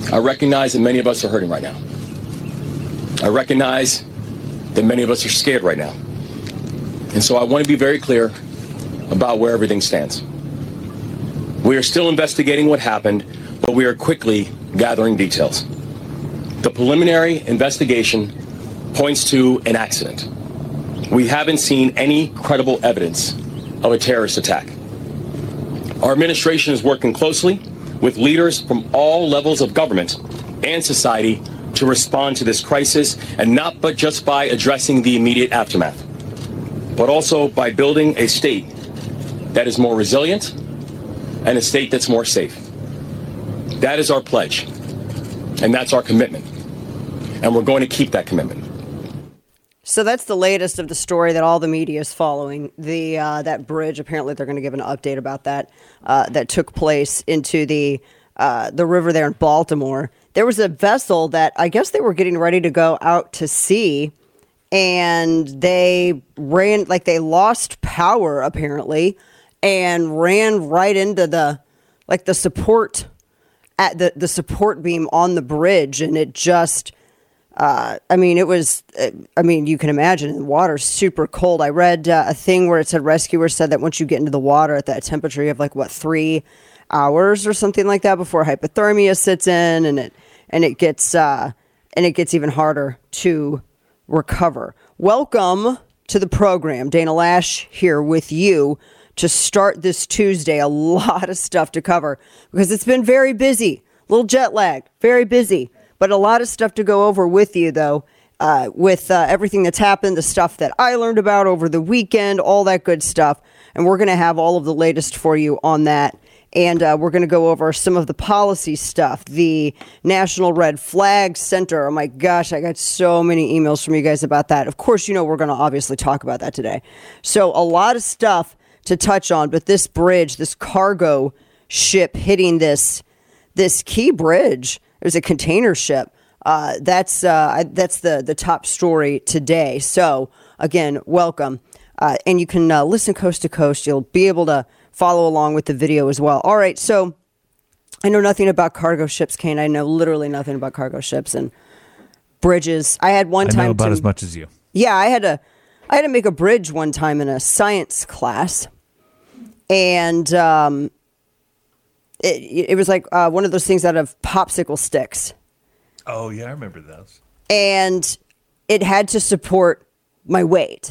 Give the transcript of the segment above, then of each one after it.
I recognize that many of us are hurting right now. I recognize that many of us are scared right now. And so I want to be very clear about where everything stands. We are still investigating what happened, but we are quickly gathering details. The preliminary investigation points to an accident. We haven't seen any credible evidence of a terrorist attack. Our administration is working closely with leaders from all levels of government and society to respond to this crisis, and not but just by addressing the immediate aftermath, but also by building a state that is more resilient and a state that's more safe. That is our pledge, and that's our commitment, and we're going to keep that commitment. So that's the latest of the story that all the media is following. That bridge, apparently they're going to give an update about that that took place into the river there in Baltimore. There was a vessel that I guess they were getting ready to go out to sea, and they ran, like they lost power apparently, and ran right into the support at the support beam on the bridge, and it just. You can imagine the water's super cold. I read a thing where it said rescuers said that once you get into the water at that temperature, you have 3 hours or something like that before hypothermia sits in, and it gets even harder to recover. Welcome to the program. Dana Lash here with you to start this Tuesday. A lot of stuff to cover because it's been very busy, a little jet lag, very busy. But a lot of stuff to go over with you, though, with everything that's happened, the stuff that I learned about over the weekend, all that good stuff. And we're going to have all of the latest for you on that. And we're going to go over some of the policy stuff, the National Red Flag Center. Oh, my gosh, I got so many emails from you guys about that. Of course, we're going to obviously talk about that today. So a lot of stuff to touch on. But this bridge, this cargo ship hitting this key bridge. It was a container ship. That's the top story today. So, again, welcome. And you can listen coast to coast. You'll be able to follow along with the video as well. All right, so I know nothing about cargo ships, Kane. I know literally nothing about cargo ships and bridges. I had one time. I know about as much as you. Yeah, I had to make a bridge one time in a science class. And It was like one of those things out of popsicle sticks. Oh, yeah, I remember those. And it had to support my weight.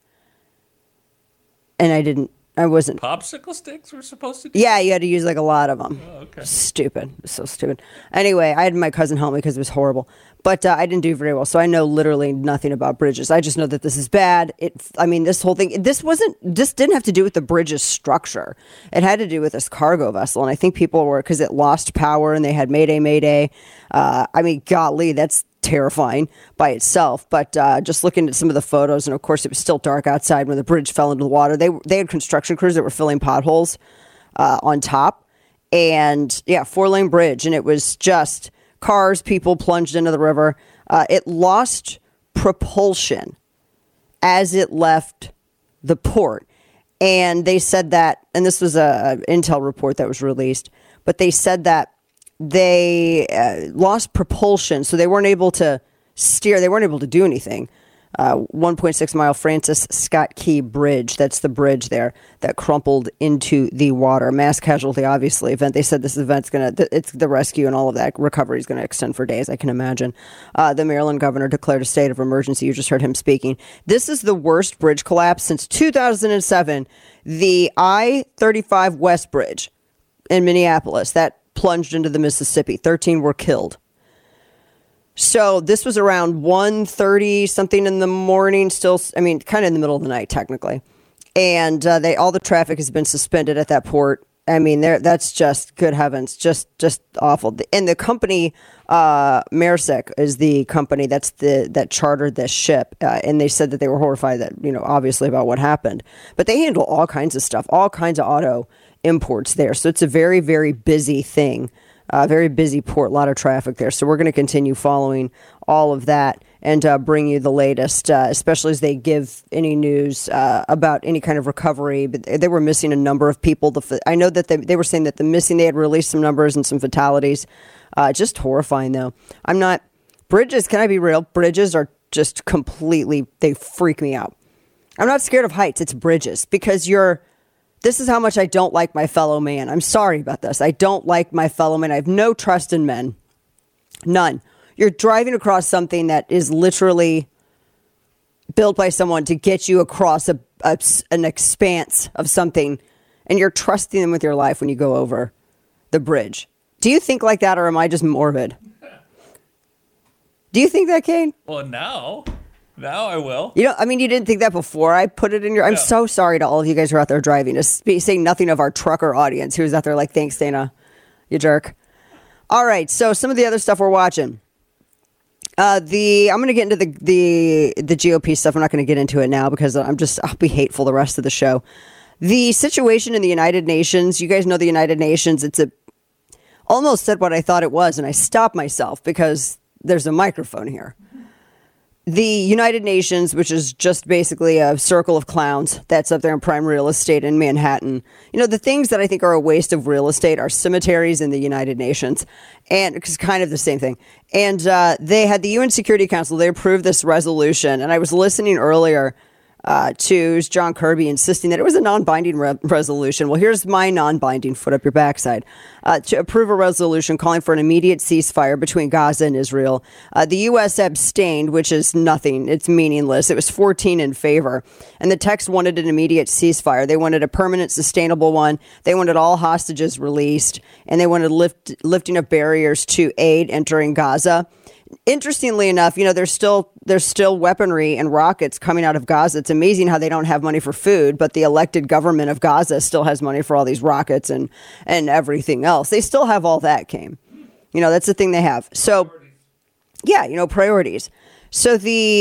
And I wasn't. Popsicle sticks were supposed to do? Yeah, you had to use a lot of them. Oh, okay. Stupid. It was so stupid. Anyway, I had my cousin help me because it was horrible. But I didn't do very well, so I know literally nothing about bridges. I just know that this is bad. This whole thing, this didn't have to do with the bridge's structure. It had to do with this cargo vessel, and I think people were, because it lost power and they had Mayday. Golly, that's terrifying by itself. But just looking at some of the photos, and of course it was still dark outside when the bridge fell into the water. They had construction crews that were filling potholes on top, and 4-lane bridge, and it was just cars, people plunged into the river. It lost propulsion as it left the port. And they said that, and this was an intel report that was released, but they said that they lost propulsion, so they weren't able to steer, they weren't able to do anything. 1.6 mile Francis Scott Key Bridge. That's the bridge there that crumpled into the water. Mass casualty, obviously, event. They said this event's it's the rescue and all of that recovery is going to extend for days, I can imagine. The Maryland governor declared a state of emergency. You just heard him speaking. This is the worst bridge collapse since 2007. The I-35 West Bridge in Minneapolis that plunged into the Mississippi. 13 were killed. So this was around 1:30 something in the morning, kind of in the middle of the night, technically. And all the traffic has been suspended at that port. That's just, good heavens, just awful. And the company, Maersk is the company that chartered this ship. And they said that they were horrified that, obviously about what happened. But they handle all kinds of stuff, all kinds of auto imports there. So it's a very, very busy thing. Very busy port, a lot of traffic there. So we're going to continue following all of that and bring you the latest, especially as they give any news about any kind of recovery. But they were missing a number of people. I know that they were saying that they had released some numbers and some fatalities Just horrifying, though. Bridges, can I be real? Bridges are just completely, they freak me out. I'm not scared of heights. It's bridges because this is how much I don't like my fellow man. I'm sorry about this. I don't like my fellow man. I have no trust in men. None. You're driving across something that is literally built by someone to get you across an expanse of something, and you're trusting them with your life when you go over the bridge. Do you think like that, or am I just morbid? Do you think that, Kane? Well, now I will. You didn't think that before I put it in your... I'm so sorry to all of you guys who are out there driving, saying nothing of our trucker audience who's out there like, thanks, Dana, you jerk. All right, so some of the other stuff we're watching. I'm going to get into the GOP stuff. I'm not going to get into it now because I'll be hateful the rest of the show. The situation in the United Nations, you guys know the United Nations, almost said what I thought it was, and I stopped myself because there's a microphone here. The United Nations, which is just basically a circle of clowns that's up there in prime real estate in Manhattan. The things that I think are a waste of real estate are cemeteries in the United Nations. And it's kind of the same thing. And they had the UN Security Council. They approved this resolution. And I was listening earlier to John Kirby insisting that it was a non-binding resolution. Well, here's my non-binding foot up your backside. To approve a resolution calling for an immediate ceasefire between Gaza and Israel. The U.S. abstained, which is nothing. It's meaningless. It was 14 in favor. And the text wanted an immediate ceasefire. They wanted a permanent, sustainable one. They wanted all hostages released. And they wanted lifting of barriers to aid entering Gaza. Interestingly enough, there's still weaponry and rockets coming out of Gaza. It's amazing how they don't have money for food, but the elected government of Gaza still has money for all these rockets and everything else. They still have all that, Came. That's the thing they have. So, yeah, priorities. So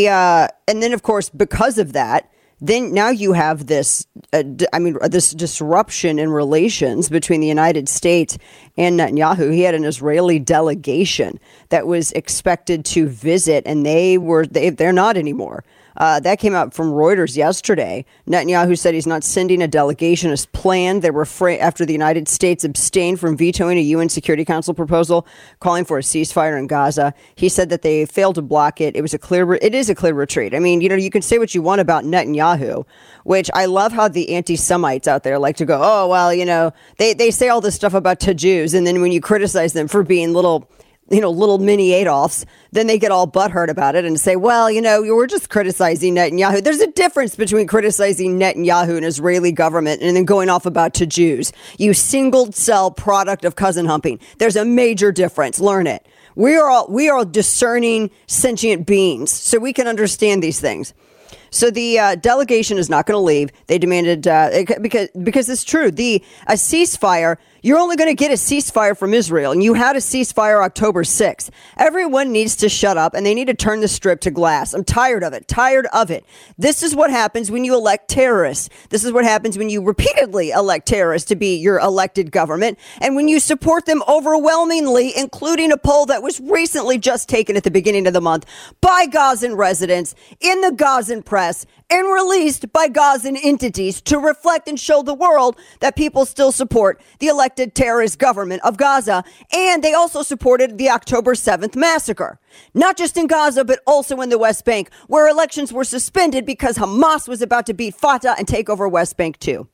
and then of course, because of that, then now you have this disruption in relations between the United States and Netanyahu. He had an Israeli delegation that was expected to visit, and they're not anymore. That came out from Reuters yesterday. Netanyahu said he's not sending a delegation as planned. They were after the United States abstained from vetoing a UN Security Council proposal calling for a ceasefire in Gaza. He said that they failed to block it. It is a clear retreat. You can say what you want about Netanyahu, which I love how the anti-Semites out there like to go, oh, well, they say all this stuff about to Jews, and then when you criticize them for being little mini Adolfs, then they get all butthurt about it and say, well, we're just criticizing Netanyahu. There's a difference between criticizing Netanyahu and Israeli government and then going off about to Jews. You single cell product of cousin humping. There's a major difference. Learn it. We are discerning sentient beings, so we can understand these things. So the delegation is not going to leave. They demanded because it's true. A ceasefire. You're only going to get a ceasefire from Israel, and you had a ceasefire October 6th. Everyone needs to shut up, and they need to turn the strip to glass. I'm tired of it. This is what happens when you elect terrorists. This is what happens when you repeatedly elect terrorists to be your elected government, and when you support them overwhelmingly, including a poll that was recently just taken at the beginning of the month by Gazan residents in the Gazan press and released by Gazan entities to reflect and show the world that people still support the elected terrorist government of Gaza. And they also supported the October 7th massacre, not just in Gaza, but also in the West Bank, where elections were suspended because Hamas was about to beat Fatah and take over West Bank too.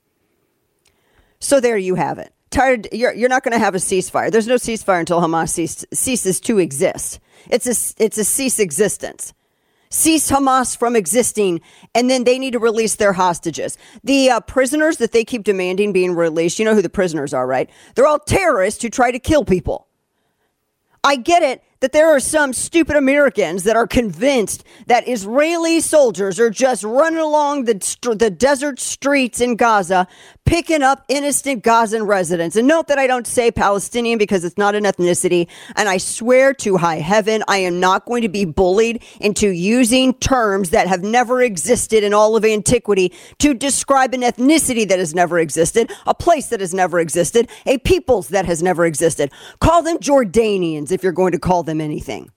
So there you have it. You're not going to have a ceasefire. There's no ceasefire until Hamas ceases to exist. It's a cease existence. Cease Hamas from existing, and then they need to release their hostages. The prisoners that they keep demanding being released, you know who the prisoners are, right? They're all terrorists who try to kill people. I get it that there are some stupid Americans that are convinced that Israeli soldiers are just running along the desert streets in Gaza, picking up innocent Gazan residents. And note that I don't say Palestinian because it's not an ethnicity. And I swear to high heaven, I am not going to be bullied into using terms that have never existed in all of antiquity to describe an ethnicity that has never existed, a place that has never existed, a peoples that has never existed. Call them Jordanians if you're going to call them anything.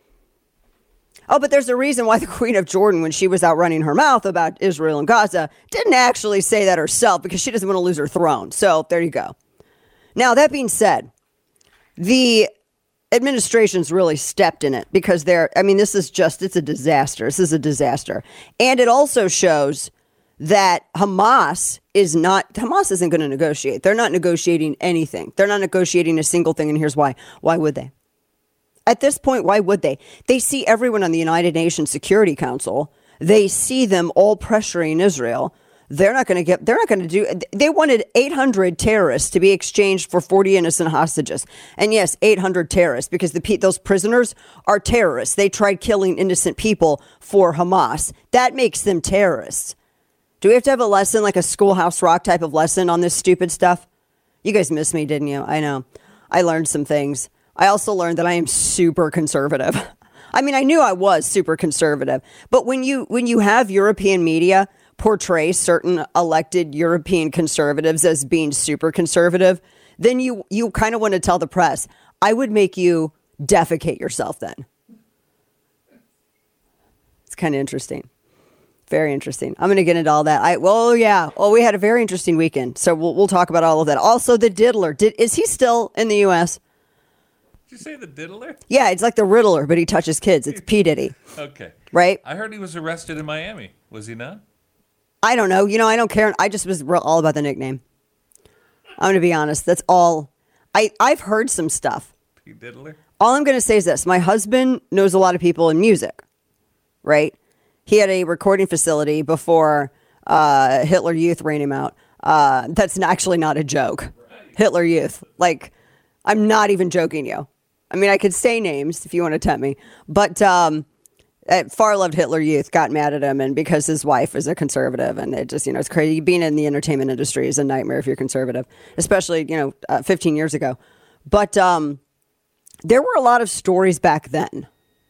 Oh, but there's a reason why the Queen of Jordan, when she was out running her mouth about Israel and Gaza, didn't actually say that herself because she doesn't want to lose her throne. So there you go. Now, that being said, the administration's really stepped in it because this is it's a disaster. This is a disaster. And it also shows that Hamas isn't going to negotiate. They're not negotiating anything. They're not negotiating a single thing. And here's why. Why would they? At this point, why would they? They see everyone on the United Nations Security Council. They see them all pressuring Israel. They wanted 800 terrorists to be exchanged for 40 innocent hostages. And yes, 800 terrorists, because those prisoners are terrorists. They tried killing innocent people for Hamas. That makes them terrorists. Do we have to have a lesson, like a Schoolhouse Rock type of lesson on this stupid stuff? You guys missed me, didn't you? I know. I learned some things. I also learned that I am super conservative. I mean, I knew I was super conservative. But when you have European media portray certain elected European conservatives as being super conservative, then you kind of want to tell the press, I would make you defecate yourself then. It's kind of interesting. Very interesting. I'm going to get into all that. We had a very interesting weekend. So we'll talk about all of that. Also, the Diddler. Is he still in the U.S.? Did you say the Diddler? Yeah, it's like the Riddler, but he touches kids. It's P. Diddy. Okay. Right? I heard he was arrested in Miami. Was he not? I don't know. I don't care. I just was all about the nickname. I'm going to be honest. That's all. I've heard some stuff. P. Diddler? All I'm going to say is this. My husband knows a lot of people in music, right? He had a recording facility before Hitler Youth ran him out. That's actually not a joke. Right. Hitler Youth. Like, I'm not even joking you. I mean, I could say names if you want to tempt me. But far-loved Hitler Youth got mad at him, and because his wife is a conservative, and it just, it's crazy. Being in the entertainment industry is a nightmare if you're conservative, especially, 15 years ago. But there were a lot of stories back then.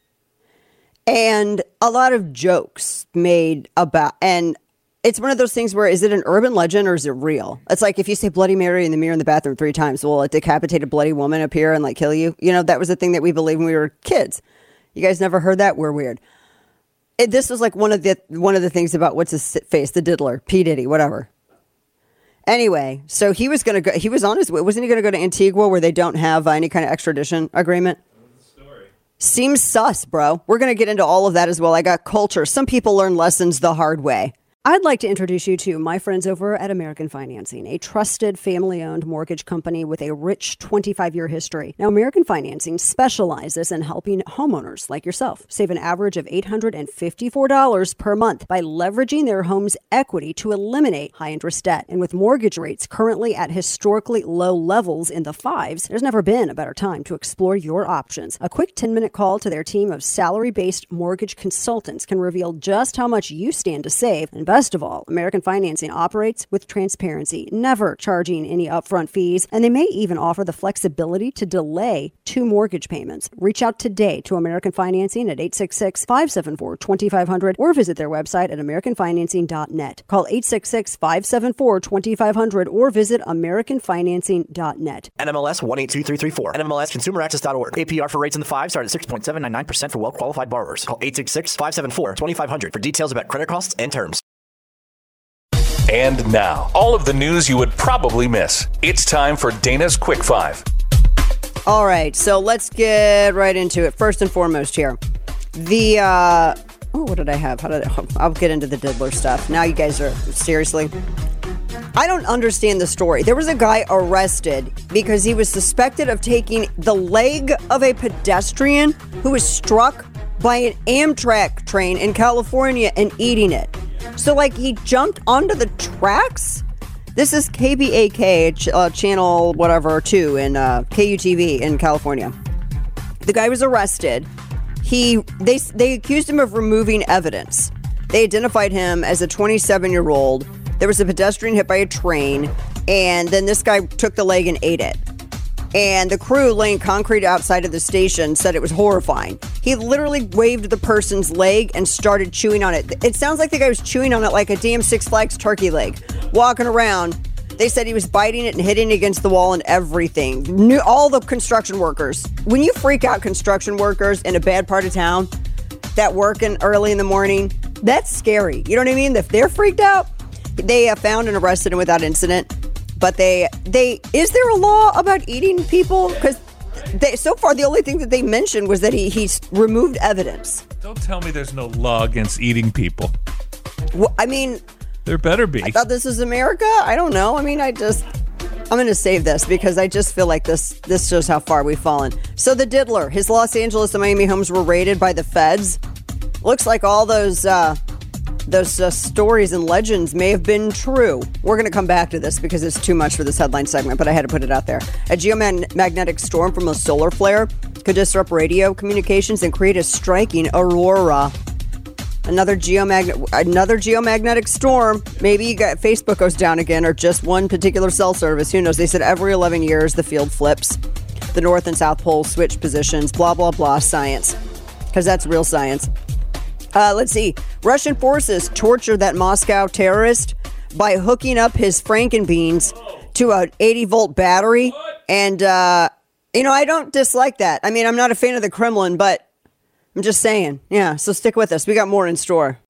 And a lot of jokes made about, and it's one of those things where, is it an urban legend or is it real? It's like if you say Bloody Mary in the mirror in the bathroom 3 times, will a decapitated bloody woman appear and kill you? That was the thing that we believed when we were kids. You guys never heard that? We're weird. This was like one of the things about what's his face, the Diddler, P. Diddy, whatever. Anyway, so he was going to go, he was on his way. Wasn't he going to go to Antigua where they don't have any kind of extradition agreement? Seems sus, bro. We're going to get into all of that as well. I got culture. Some people learn lessons the hard way. I'd like to introduce you to my friends over at American Financing, a trusted family-owned mortgage company with a rich 25-year history. Now, American Financing specializes in helping homeowners like yourself save an average of $854 per month by leveraging their home's equity to eliminate high-interest debt. And with mortgage rates currently at historically low levels in the 5s, there's never been a better time to explore your options. A quick 10-minute call to their team of salary-based mortgage consultants can reveal just how much you stand to save. And best of all, American Financing operates with transparency, never charging any upfront fees, and they may even offer the flexibility to delay 2 mortgage payments. Reach out today to American Financing at 866-574-2500 or visit their website at americanfinancing.net. Call 866-574-2500 or visit americanfinancing.net. NMLS 182334. NMLSconsumeraccess.org. APR for rates in the 5 start at 6.799% for well-qualified borrowers. Call 866-574-2500 for details about credit costs and terms. And now, all of the news you would probably miss. It's time for Dana's Quick 5. All right, so let's get right into it. First and foremost here, what did I have? I'll get into the Diddler stuff. Now you guys are, seriously? I don't understand the story. There was a guy arrested because he was suspected of taking the leg of a pedestrian who was struck by an Amtrak train in California and eating it. So, he jumped onto the tracks? This is KBAK, channel whatever, 2 in KUTV in California. The guy was arrested. They accused him of removing evidence. They identified him as a 27-year-old. There was a pedestrian hit by a train, and then this guy took the leg and ate it. And the crew laying concrete outside of the station said it was horrifying. He literally waved the person's leg and started chewing on it. It sounds like the guy was chewing on it like a damn Six Flags turkey leg. Walking around, they said he was biting it and hitting it against the wall and everything. All the construction workers. When you freak out construction workers in a bad part of town that work early in the morning, that's scary. You know what I mean? If they're freaked out, they found and arrested him without incident. But is there a law about eating people? Because so far, the only thing that they mentioned was that he's removed evidence. Don't tell me there's no law against eating people. Well, I mean, There better be. I thought this was America. I don't know. I mean, I'm going to save this because I just feel like this shows how far we've fallen. So the diddler, his Los Angeles and Miami homes were raided by the feds. Looks like all those stories and legends may have been true. We're going to come back to this because it's too much for this headline segment, but I had to put it out there. A geomagnetic storm from a solar flare could disrupt radio communications and create a striking aurora. Another geomagnetic storm. Maybe Facebook goes down again, or just one particular cell service. Who knows? They said every 11 years the field flips. The North and South Pole switch positions. Blah, blah, blah. Science. Because that's real science. Let's see. Russian forces torture that Moscow terrorist by hooking up his Frankenbeans to an 80-volt battery. And, I don't dislike that. I mean, I'm not a fan of the Kremlin, but I'm just saying. Yeah, so stick with us. We got more in store.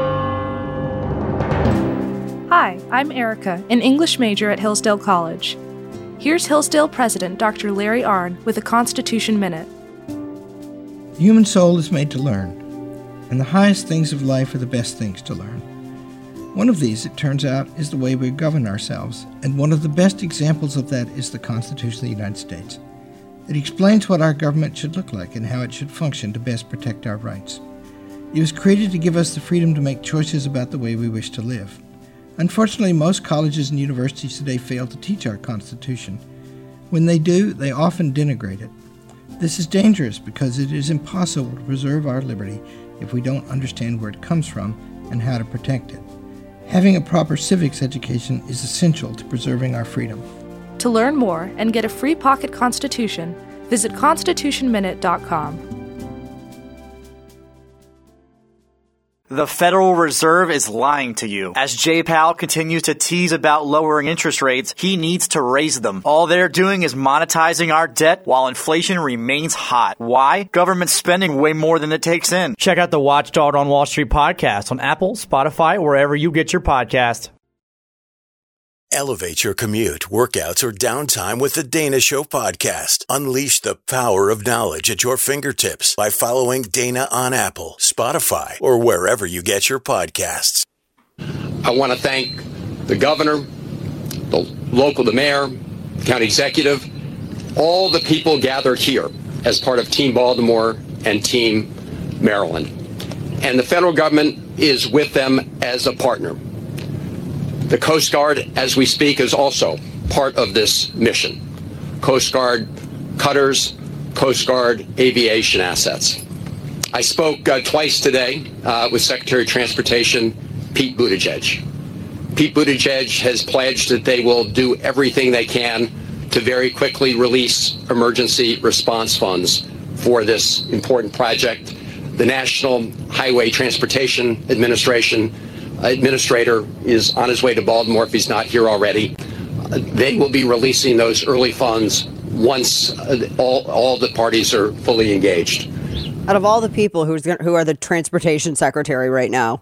Hi, I'm Erica, an English major at Hillsdale College. Here's Hillsdale President Dr. Larry Arnn with a Constitution Minute. The human soul is made to learn, and the highest things of life are the best things to learn. One of these, it turns out, is the way we govern ourselves, and one of the best examples of that is the Constitution of the United States. It explains what our government should look like and how it should function to best protect our rights. It was created to give us the freedom to make choices about the way we wish to live. Unfortunately, most colleges and universities today fail to teach our Constitution. When they do, they often denigrate it. This is dangerous because it is impossible to preserve our liberty if we don't understand where it comes from and how to protect it. Having a proper civics education is essential to preserving our freedom. To learn more and get a free pocket Constitution, visit constitutionminute.com. The Federal Reserve is lying to you. As Jay Powell continues to tease about lowering interest rates, he needs to raise them. All they're doing is monetizing our debt while inflation remains hot. Why? Government spending way more than it takes in. Check out the Watchdog on Wall Street podcast on Apple, Spotify, wherever you get your podcast. Elevate your commute, workouts, or downtime with the Dana Show podcast. Unleash the power of knowledge at your fingertips by following Dana on Apple, Spotify, or wherever you get your podcasts. I want to thank the governor, the mayor, the county executive, all the people gathered here as part of Team Baltimore and Team Maryland. And the federal government is with them as a partner. The Coast Guard, as we speak, is also part of this mission. Coast Guard cutters, Coast Guard aviation assets. I spoke twice today with Secretary of Transportation Pete Buttigieg. Pete Buttigieg has pledged that they will do everything they can to very quickly release emergency response funds for this important project. The National Highway Transportation Administrator is on his way to Baltimore if he's not here already. They will be releasing those early funds once all the parties are fully engaged. Out of all the people who are the transportation secretary right now.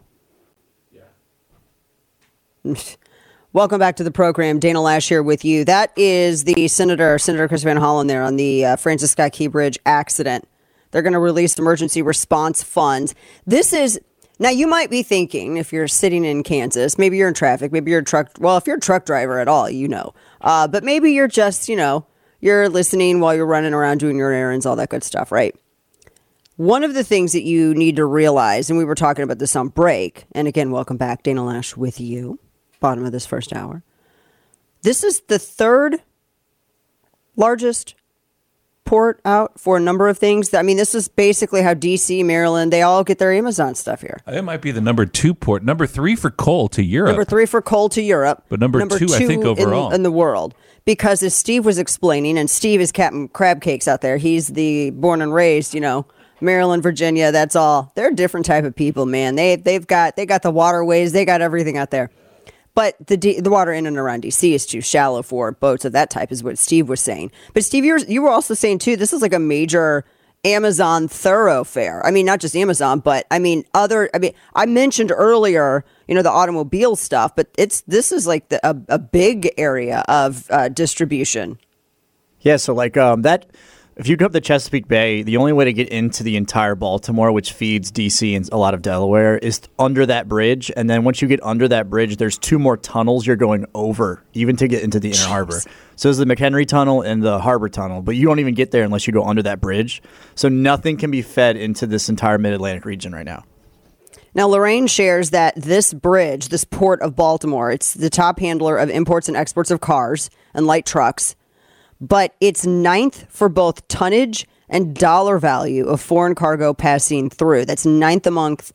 Yeah. Welcome back to the program. Dana Lash here with you. That is the Senator Chris Van Hollen there on the Francis Scott Key Bridge accident. They're going to release emergency response funds. This is... Now, you might be thinking, if you're sitting in Kansas, maybe you're in traffic, maybe you're a truck. Well, if you're a truck driver at all, but maybe you're just, you're listening while you're running around doing your errands, all that good stuff, right? One of the things that you need to realize, and we were talking about this on break, and again, welcome back, Dana Lash with you, bottom of this first hour. This is the third largest port out for a number of things. I mean, this is basically how D.C., Maryland, they all get their Amazon stuff here. It might be the number 2 port. Number 3 for coal to Europe. Number 3 for coal to Europe. But number two, I think, overall. In the world. Because as Steve was explaining, and Steve is Captain Crab Cakes out there. He's the born and raised, Maryland, Virginia, that's all. They're a different type of people, man. They got the waterways. They got everything out there. But the water in and around D.C. is too shallow for boats of that type, is what Steve was saying. But Steve, you were also saying, too, this is like a major Amazon thoroughfare. I mean, not just Amazon, but I mentioned earlier, the automobile stuff, but this is like a big area of distribution. Yeah, so like that If you go up the Chesapeake Bay, the only way to get into the entire Baltimore, which feeds D.C. and a lot of Delaware, is under that bridge. And then once you get under that bridge, there's 2 more tunnels you're going over, even to get into the Inner Harbor. So there's the McHenry Tunnel and the Harbor Tunnel, but you don't even get there unless you go under that bridge. So nothing can be fed into this entire Mid-Atlantic region right now. Now, Lorraine shares that this bridge, this port of Baltimore, it's the top handler of imports and exports of cars and light trucks, but it's 9th for both tonnage and dollar value of foreign cargo passing through. That's 9th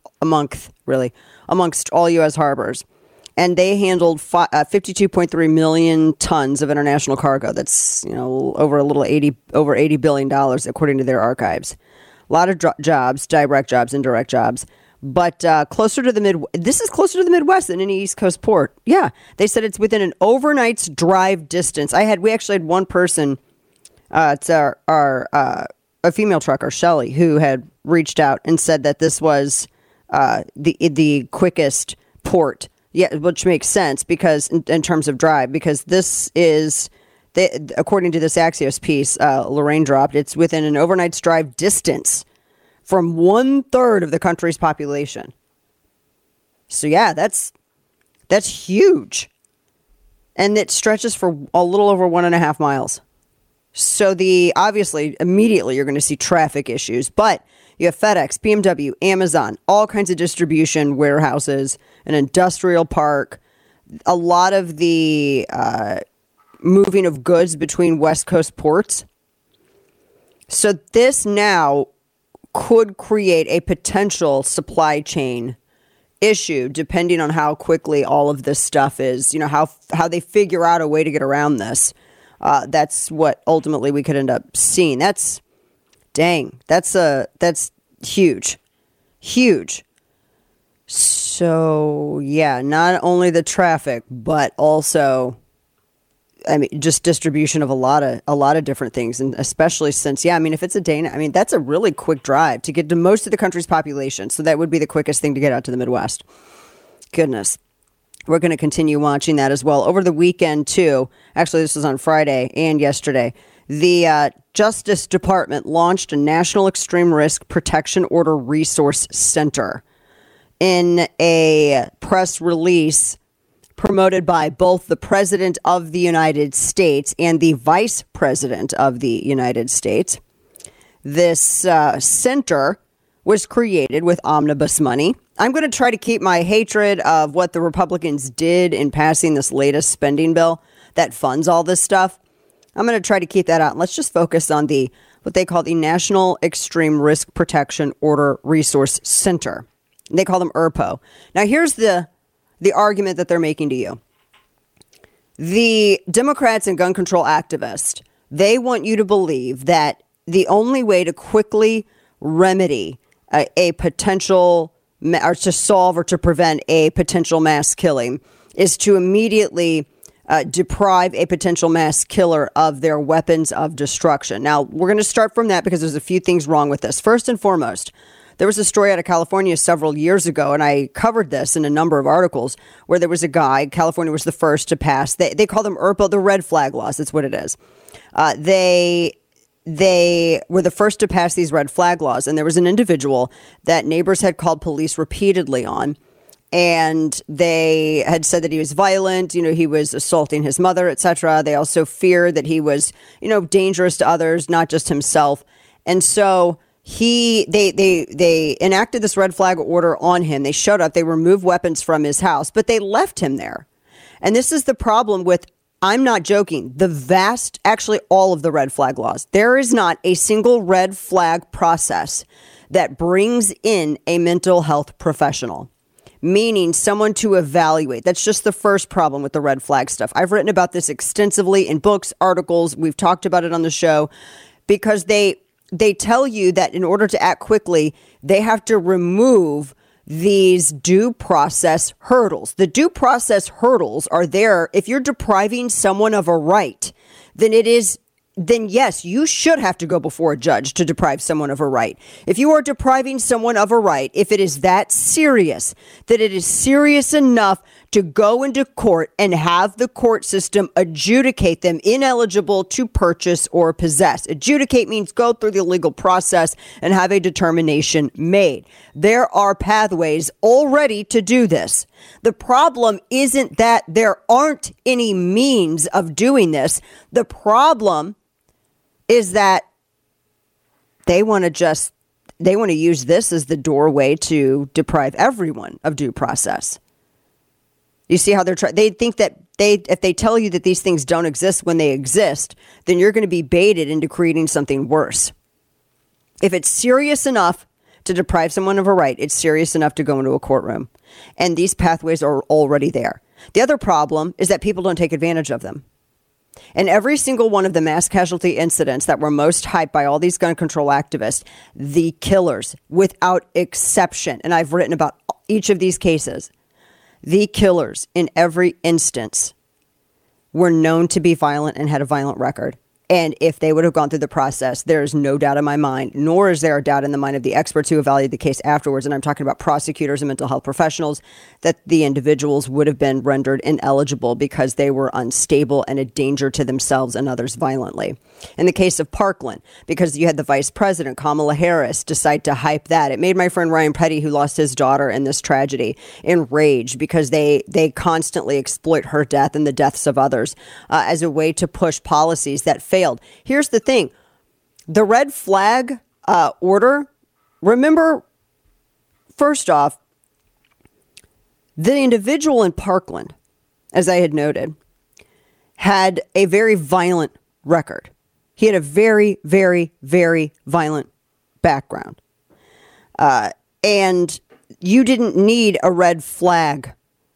amongst all U.S. harbors. And they handled 52.3 million tons of international cargo. That's, over $80 billion, according to their archives. A lot of jobs, direct jobs, indirect jobs. But this is closer to the Midwest than any East Coast port. Yeah, they said it's within an overnight's drive distance. We actually had one person, it's a female trucker, Shelley, who had reached out and said that this was the quickest port. Yeah, which makes sense because in terms of drive, because this is, according to this Axios piece, Lorraine dropped, it's within an overnight's drive distance from 1/3 of the country's population. So yeah, that's huge. And it stretches for a little over 1.5 miles. So obviously, immediately you're going to see traffic issues, but you have FedEx, BMW, Amazon, all kinds of distribution warehouses, an industrial park, a lot of the moving of goods between West Coast ports. So this now could create a potential supply chain issue depending on how quickly all of this stuff is, how they figure out a way to get around this. That's what ultimately we could end up seeing. That's huge. So yeah, not only the traffic, but also, just distribution of a lot of different things, and especially since, if it's a day, that's a really quick drive to get to most of the country's population. So that would be the quickest thing to get out to the Midwest. Goodness. We're going to continue watching that as well. Over the weekend, too, actually this was on Friday and yesterday, the Justice Department launched a National Extreme Risk Protection Order Resource Center. In a press release promoted by both the President of the United States and the Vice President of the United States, this center was created with omnibus money. I'm going to try to keep my hatred of what the Republicans did in passing this latest spending bill that funds all this stuff. I'm going to try to keep that out. Let's just focus on what they call the National Extreme Risk Protection Order Resource Center. They call them ERPO. Now, here's the argument that they're making to you. The Democrats and gun control activists, they want you to believe that the only way to quickly remedy a potential, or to solve or to prevent a potential mass killing, is to immediately deprive a potential mass killer of their weapons of destruction. Now, we're going to start from that because there's a few things wrong with this. First and foremost, there was a story out of California several years ago, and I covered this in a number of articles, where there was a guy, California was the first to pass, they call them ERPO, the red flag laws, that's what it is. They were the first to pass these red flag laws, and there was an individual that neighbors had called police repeatedly on, and they had said that he was violent, he was assaulting his mother, etc. They also feared that he was, dangerous to others, not just himself. And so they enacted this red flag order on him. They showed up, they removed weapons from his house, but they left him there. And this is the problem with, I'm not joking, actually all of the red flag laws. There is not a single red flag process that brings in a mental health professional, meaning someone to evaluate. That's just the first problem with the red flag stuff. I've written about this extensively in books, articles. We've talked about it on the show, because they tell you that in order to act quickly, they have to remove these due process hurdles. The due process hurdles are there. If you're depriving someone of a right, then yes, you should have to go before a judge to deprive someone of a right. If you are depriving someone of a right, if it is that serious, that it is serious enough to go into court and have the court system adjudicate them ineligible to purchase or possess. Adjudicate means go through the legal process and have a determination made. There are pathways already to do this. The problem isn't that there aren't any means of doing this. The problem is that they want to use this as the doorway to deprive everyone of due process. You see how they think that if they tell you that these things don't exist when they exist, then you're going to be baited into creating something worse. If it's serious enough to deprive someone of a right, it's serious enough to go into a courtroom. And these pathways are already there. The other problem is that people don't take advantage of them. And every single one of the mass casualty incidents that were most hyped by all these gun control activists, the killers, without exception, and I've written about each of these cases, the killers in every instance were known to be violent and had a violent record. And if they would have gone through the process, there is no doubt in my mind, nor is there a doubt in the mind of the experts who evaluated the case afterwards, and I'm talking about prosecutors and mental health professionals, that the individuals would have been rendered ineligible because they were unstable and a danger to themselves and others violently. In the case of Parkland, because you had the vice president, Kamala Harris, decide to hype that, it made my friend Ryan Petty, who lost his daughter in this tragedy, enraged because they constantly exploit her death and the deaths of others as a way to push policies that failed. Here's the thing. The red flag order, remember, first off, the individual in Parkland, as I had noted, had a very violent record. He had a very, very, very violent background. And you didn't need a red flag.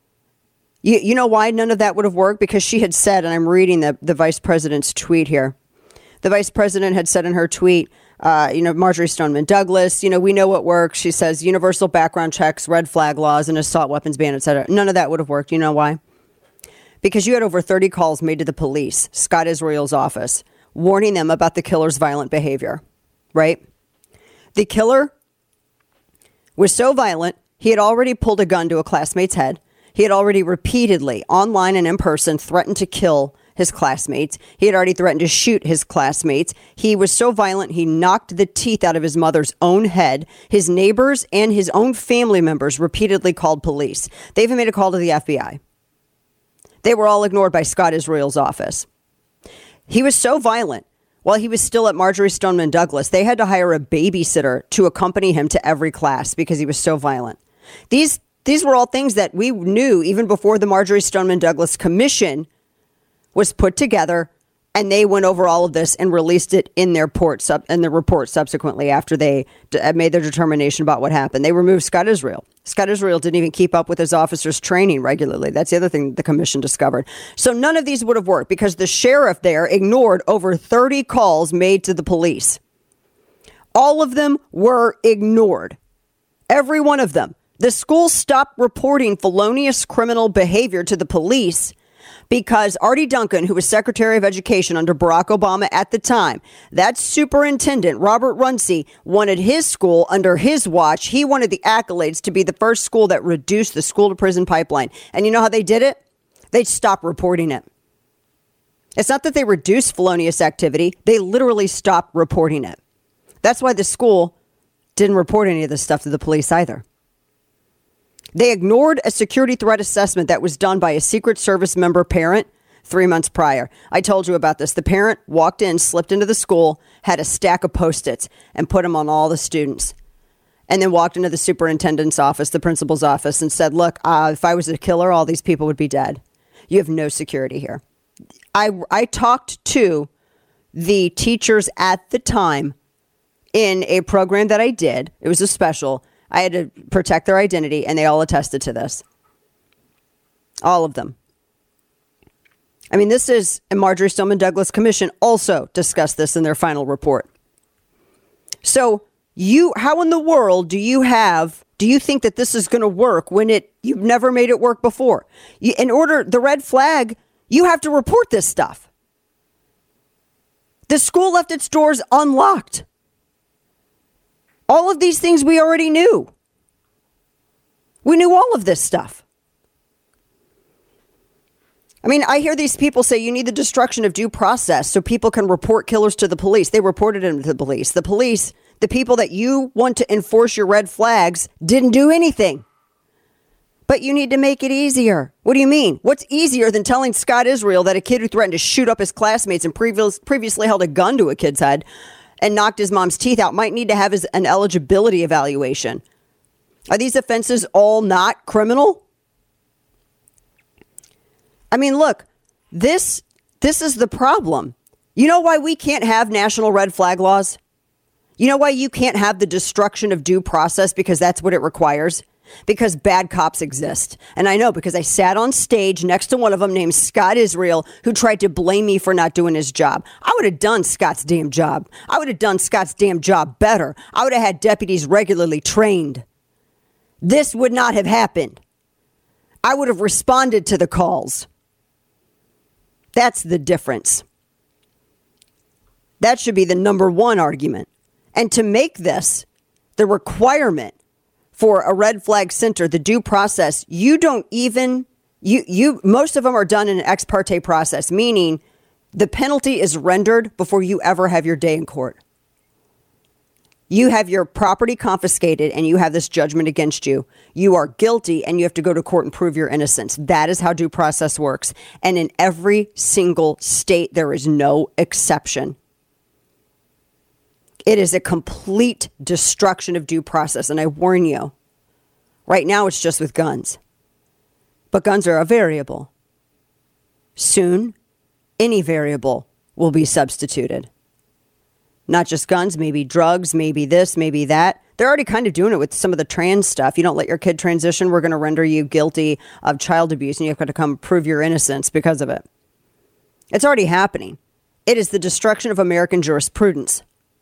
You know why none of that would have worked? Because she had said, and I'm reading the vice president's tweet here. The vice president had said in her tweet, Marjorie Stoneman Douglas, we know what works. She says universal background checks, red flag laws, and assault weapons ban, etc. None of that would have worked. You know why? Because you had over 30 calls made to the police, Scott Israel's office, warning them about the killer's violent behavior, right? The killer was so violent, he had already pulled a gun to a classmate's head. He had already repeatedly, online and in person, threatened to kill his classmates. He had already threatened to shoot his classmates. He was so violent, he knocked the teeth out of his mother's own head. His neighbors and his own family members repeatedly called police. They even made a call to the FBI. They were all ignored by Scott Israel's office. He was so violent. While he was still at Marjorie Stoneman Douglas, they had to hire a babysitter to accompany him to every class because he was so violent. These were all things that we knew even before the Marjorie Stoneman Douglas Commission was put together, and they went over all of this and released it in their report subsequently after they made their determination about what happened. They removed Scott Israel. Scott Israel didn't even keep up with his officers' training regularly. That's the other thing the commission discovered. So none of these would have worked because the sheriff there ignored over 30 calls made to the police. All of them were ignored. Every one of them. The school stopped reporting felonious criminal behavior to the police because Artie Duncan, who was Secretary of Education under Barack Obama at the time, that superintendent, Robert Runcie, wanted his school under his watch. He wanted the accolades to be the first school that reduced the school-to-prison pipeline. And you know how they did it? They stopped reporting it. It's not that they reduced felonious activity. They literally stopped reporting it. That's why the school didn't report any of this stuff to the police either. They ignored a security threat assessment that was done by a Secret Service member parent 3 months prior. I told you about this. The parent walked in, slipped into the school, had a stack of Post-its and put them on all the students. And then walked into the superintendent's office, the principal's office, and said, look, if I was a killer, all these people would be dead. You have no security here. I talked to the teachers at the time in a program that I did. It was a special. I had to protect their identity, and they all attested to this. All of them. I mean, this is, and Marjorie Stoneman Douglas Commission also discussed this in their final report. So how in the world do you think that this is going to work when you've never made it work before? In order, the red flag, you have to report this stuff. The school left its doors unlocked. All of these things we already knew. We knew all of this stuff. I mean, I hear these people say you need the destruction of due process so people can report killers to the police. They reported them to the police. The police, the people that you want to enforce your red flags, didn't do anything. But you need to make it easier. What do you mean? What's easier than telling Scott Israel that a kid who threatened to shoot up his classmates and previously held a gun to a kid's head and knocked his mom's teeth out might need to have an eligibility evaluation? Are these offenses all not criminal? I mean, look, this is the problem. You know why we can't have national red flag laws? You know why you can't have the destruction of due process? Because that's what it requires. Because bad cops exist. And I know because I sat on stage next to one of them named Scott Israel who tried to blame me for not doing his job. I would have done Scott's damn job. I would have done Scott's damn job better. I would have had deputies regularly trained. This would not have happened. I would have responded to the calls. That's the difference. That should be the number one argument. And to make this the requirement for a red flag center, the due process, you don't even, most of them are done in an ex parte process, meaning the penalty is rendered before you ever have your day in court. You have your property confiscated and you have this judgment against you. You are guilty and you have to go to court and prove your innocence. That is how due process works. And in every single state, there is no exception. It is a complete destruction of due process. And I warn you, right now it's just with guns. But guns are a variable. Soon, any variable will be substituted. Not just guns, maybe drugs, maybe this, maybe that. They're already kind of doing it with some of the trans stuff. You don't let your kid transition, we're going to render you guilty of child abuse and you have to come prove your innocence because of it. It's already happening. It is the destruction of American jurisprudence.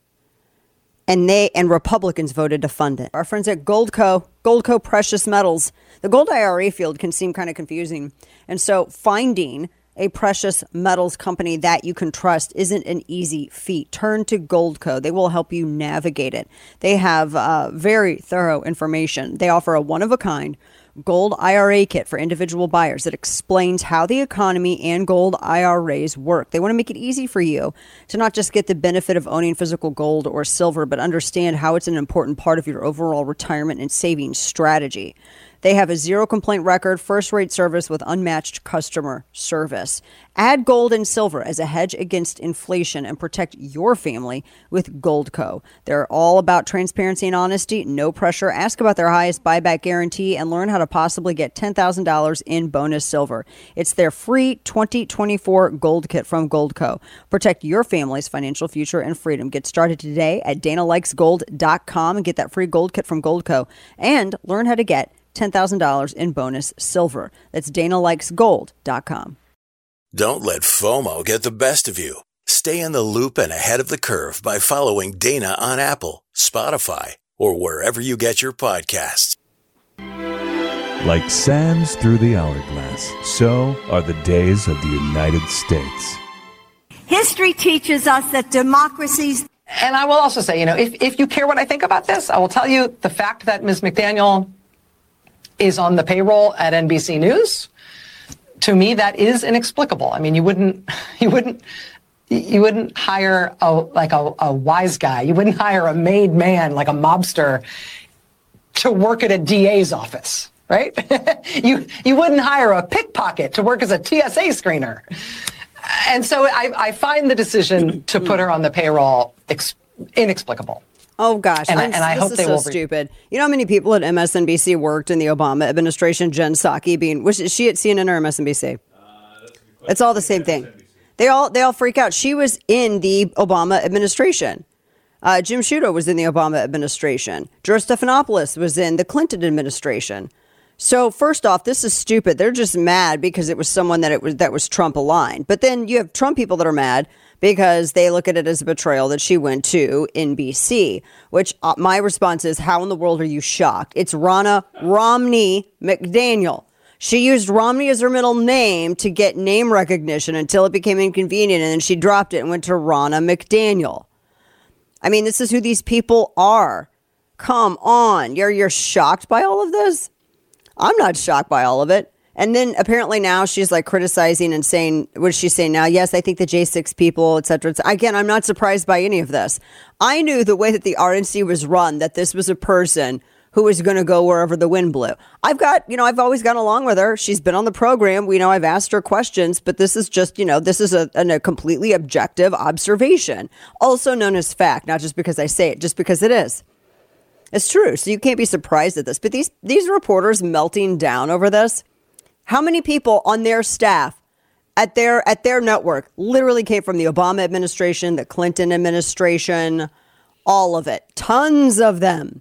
And Republicans voted to fund it. Our friends at Goldco Precious Metals. The gold IRA field can seem kind of confusing. And so finding a precious metals company that you can trust isn't an easy feat. Turn to Goldco. They will help you navigate it. They have very thorough information. They offer a one-of-a-kind gold IRA kit for individual buyers that explains how the economy and gold IRAs work. They want to make it easy for you to not just get the benefit of owning physical gold or silver, but understand how it's an important part of your overall retirement and savings strategy. They have a zero complaint record, first-rate service with unmatched customer service. Add gold and silver as a hedge against inflation and protect your family with Goldco. They're all about transparency and honesty, no pressure. Ask about their highest buyback guarantee and learn how to possibly get $10,000 in bonus silver. It's their free 2024 gold kit from Goldco. Protect your family's financial future and freedom. Get started today at DanaLikesGold.com and get that free gold kit from Goldco. And learn how to get $10,000 in bonus silver. That's DanaLikesGold.com. Don't let FOMO get the best of you. Stay in the loop and ahead of the curve by following Dana on Apple, Spotify, or wherever you get your podcasts. Like sands through the hourglass, so are the days of the United States. History teaches us that democracies... And I will also say, if you care what I think about this, I will tell you the fact that Ms. McDaniel is on the payroll at NBC News. To me, that is inexplicable. I mean, you wouldn't hire a wise guy. You wouldn't hire a made man like a mobster to work at a DA's office, right? You wouldn't hire a pickpocket to work as a TSA screener. And so I find the decision to put her on the payroll inexplicable. Oh, gosh. And I hope they will. This is so stupid. You know how many people at MSNBC worked in the Obama administration? Jen Psaki was she at CNN or MSNBC? It's all the same thing. They all freak out. She was in the Obama administration. Jim Sciutto was in the Obama administration. George Stephanopoulos was in the Clinton administration. So first off, this is stupid. They're just mad because it was someone that was Trump aligned. But then you have Trump people that are mad because they look at it as a betrayal that she went to NBC, which my response is, how in the world are you shocked? It's Ronna Romney McDaniel. She used Romney as her middle name to get name recognition until it became inconvenient, and then she dropped it and went to Ronna McDaniel. I mean, this is who these people are. Come on. You're shocked by all of this? I'm not shocked by all of it. And then apparently now she's like criticizing and saying, what is she saying now? Yes, I think the J6 people, et cetera. Again, I'm not surprised by any of this. I knew the way that the RNC was run, that this was a person who was going to go wherever the wind blew. I've always gotten along with her. She's been on the program. I've asked her questions, but this is just, this is a completely objective observation, also known as fact, not just because I say it, just because it is. It's true. So you can't be surprised at this. But these reporters melting down over this, how many people on their staff at their network literally came from the Obama administration, the Clinton administration, all of it? Tons of them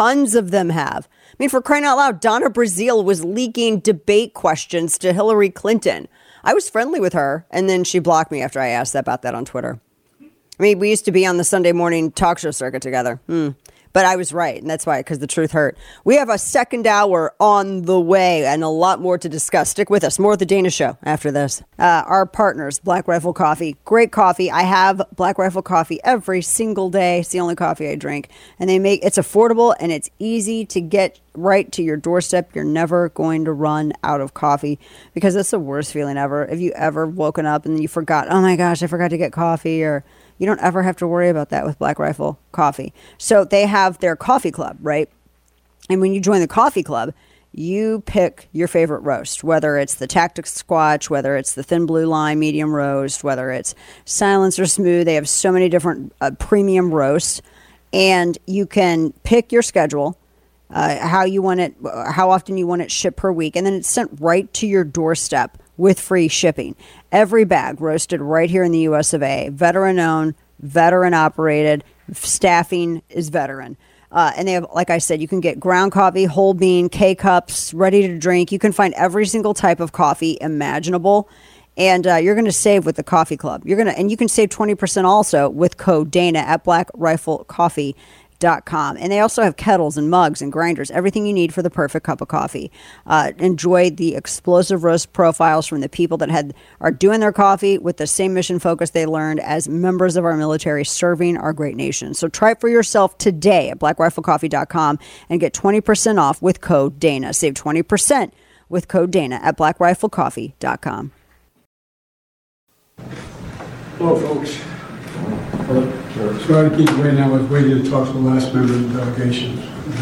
have. I mean, for crying out loud, Donna Brazile was leaking debate questions to Hillary Clinton. I was friendly with her, and then she blocked me after I asked about that on Twitter. I mean, we used to be on the Sunday morning talk show circuit together. But I was right, and that's why, because the truth hurt. We have a second hour on the way and a lot more to discuss. Stick with us. More of the Dana Show after this. Our partners, Black Rifle Coffee. Great coffee. I have Black Rifle Coffee every single day. It's the only coffee I drink. And it's affordable, and it's easy to get right to your doorstep. You're never going to run out of coffee, because it's the worst feeling ever. If you ever woken up and you forgot, oh my gosh, I forgot to get coffee, or you don't ever have to worry about that with Black Rifle Coffee. So they have their coffee club, right? And when you join the coffee club, you pick your favorite roast, whether it's the Tactics Squatch, whether it's the Thin Blue Line medium roast, whether it's Silence or Smooth. They have so many different premium roasts, and you can pick your schedule, how you want it, how often you want it shipped per week, and then it's sent right to your doorstep with free shipping. Every bag roasted right here in the US of A. Veteran owned, veteran operated, staffing is veteran. And they have, like I said, you can get ground coffee, whole bean, K-cups, ready to drink. You can find every single type of coffee imaginable. And you're going to save with the coffee club. And you can save 20% also with code Dana at blackriflecoffee.com. And they also have kettles and mugs and grinders, everything you need for the perfect cup of coffee. Enjoy the explosive roast profiles from the people that are doing their coffee with the same mission focus they learned as members of our military serving our great nation. So try it for yourself today at blackriflecoffee.com and get 20% off with code Dana. Save 20% with code Dana at blackriflecoffee.com. Hello, folks. Sorry to keep you waiting. I was waiting to talk to the last member of the delegation.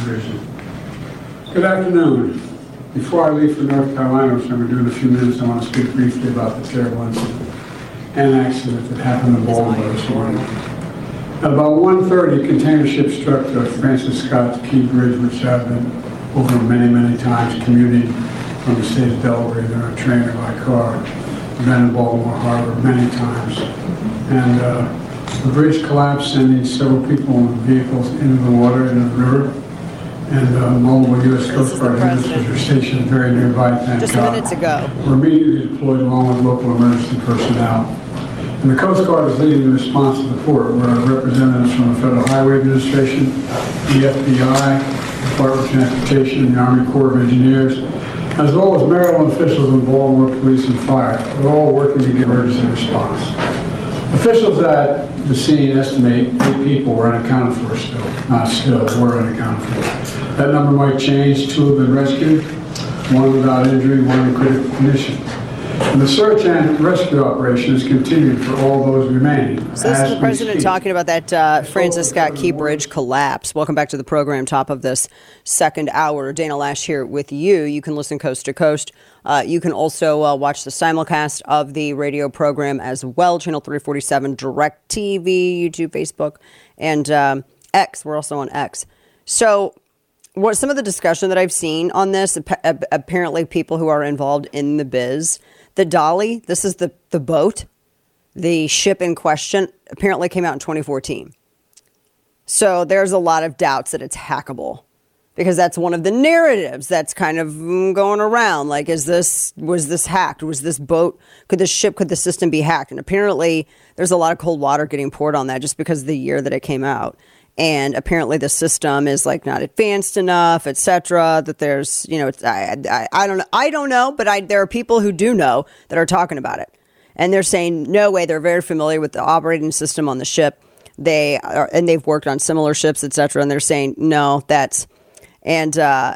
Good afternoon. Before I leave for North Carolina, which I'm going to do in a few minutes, I want to speak briefly about the terrible incident and accident that happened in Baltimore this morning. At about 1:30, a container ship struck the Francis Scott Key Bridge, which I've been over many times, commuting from the state of Delaware, either on a train or by car. I've been in Baltimore Harbor many times. And the bridge collapsed, sending several people and vehicles into the water, into the river. And multiple U.S. Coast Guard units, which are stationed very nearby, thank just God, minutes ago, were immediately deployed along with local emergency personnel. And the Coast Guard is leading the response to the port, where representatives from the Federal Highway Administration, the FBI, Department of Transportation, and the Army Corps of Engineers, as well as Maryland officials and Baltimore Police and Fire, are all working to get emergency response. Officials at the scene estimate 8 people were unaccounted for were unaccounted for. That number might change. 2 have been rescued, 1 without injury, 1 in critical condition. And the search and rescue operation is continued for all those remaining. So this is the president talking about that Francis Scott Key Bridge collapse. Welcome back to the program, top of this second hour. Dana Lash here with you. You can listen coast to coast. You can also watch the simulcast of the radio program as well. Channel 347, Direct TV, YouTube, Facebook, and X. We're also on X. So what some of the discussion that I've seen on this, apparently people who are involved in the biz, the Dolly, this is the boat, the ship in question, apparently came out in 2014. So there's a lot of doubts that it's hackable, because that's one of the narratives that's kind of going around. Like, was this hacked? Was this boat, could the system be hacked? And apparently there's a lot of cold water getting poured on that just because of the year that it came out. And apparently the system is like not advanced enough, et cetera, that there's, I don't know, but there are people who do know that are talking about it. And they're saying, no way, they're very familiar with the operating system on the ship. And they've worked on similar ships, et cetera. And they're saying, no, now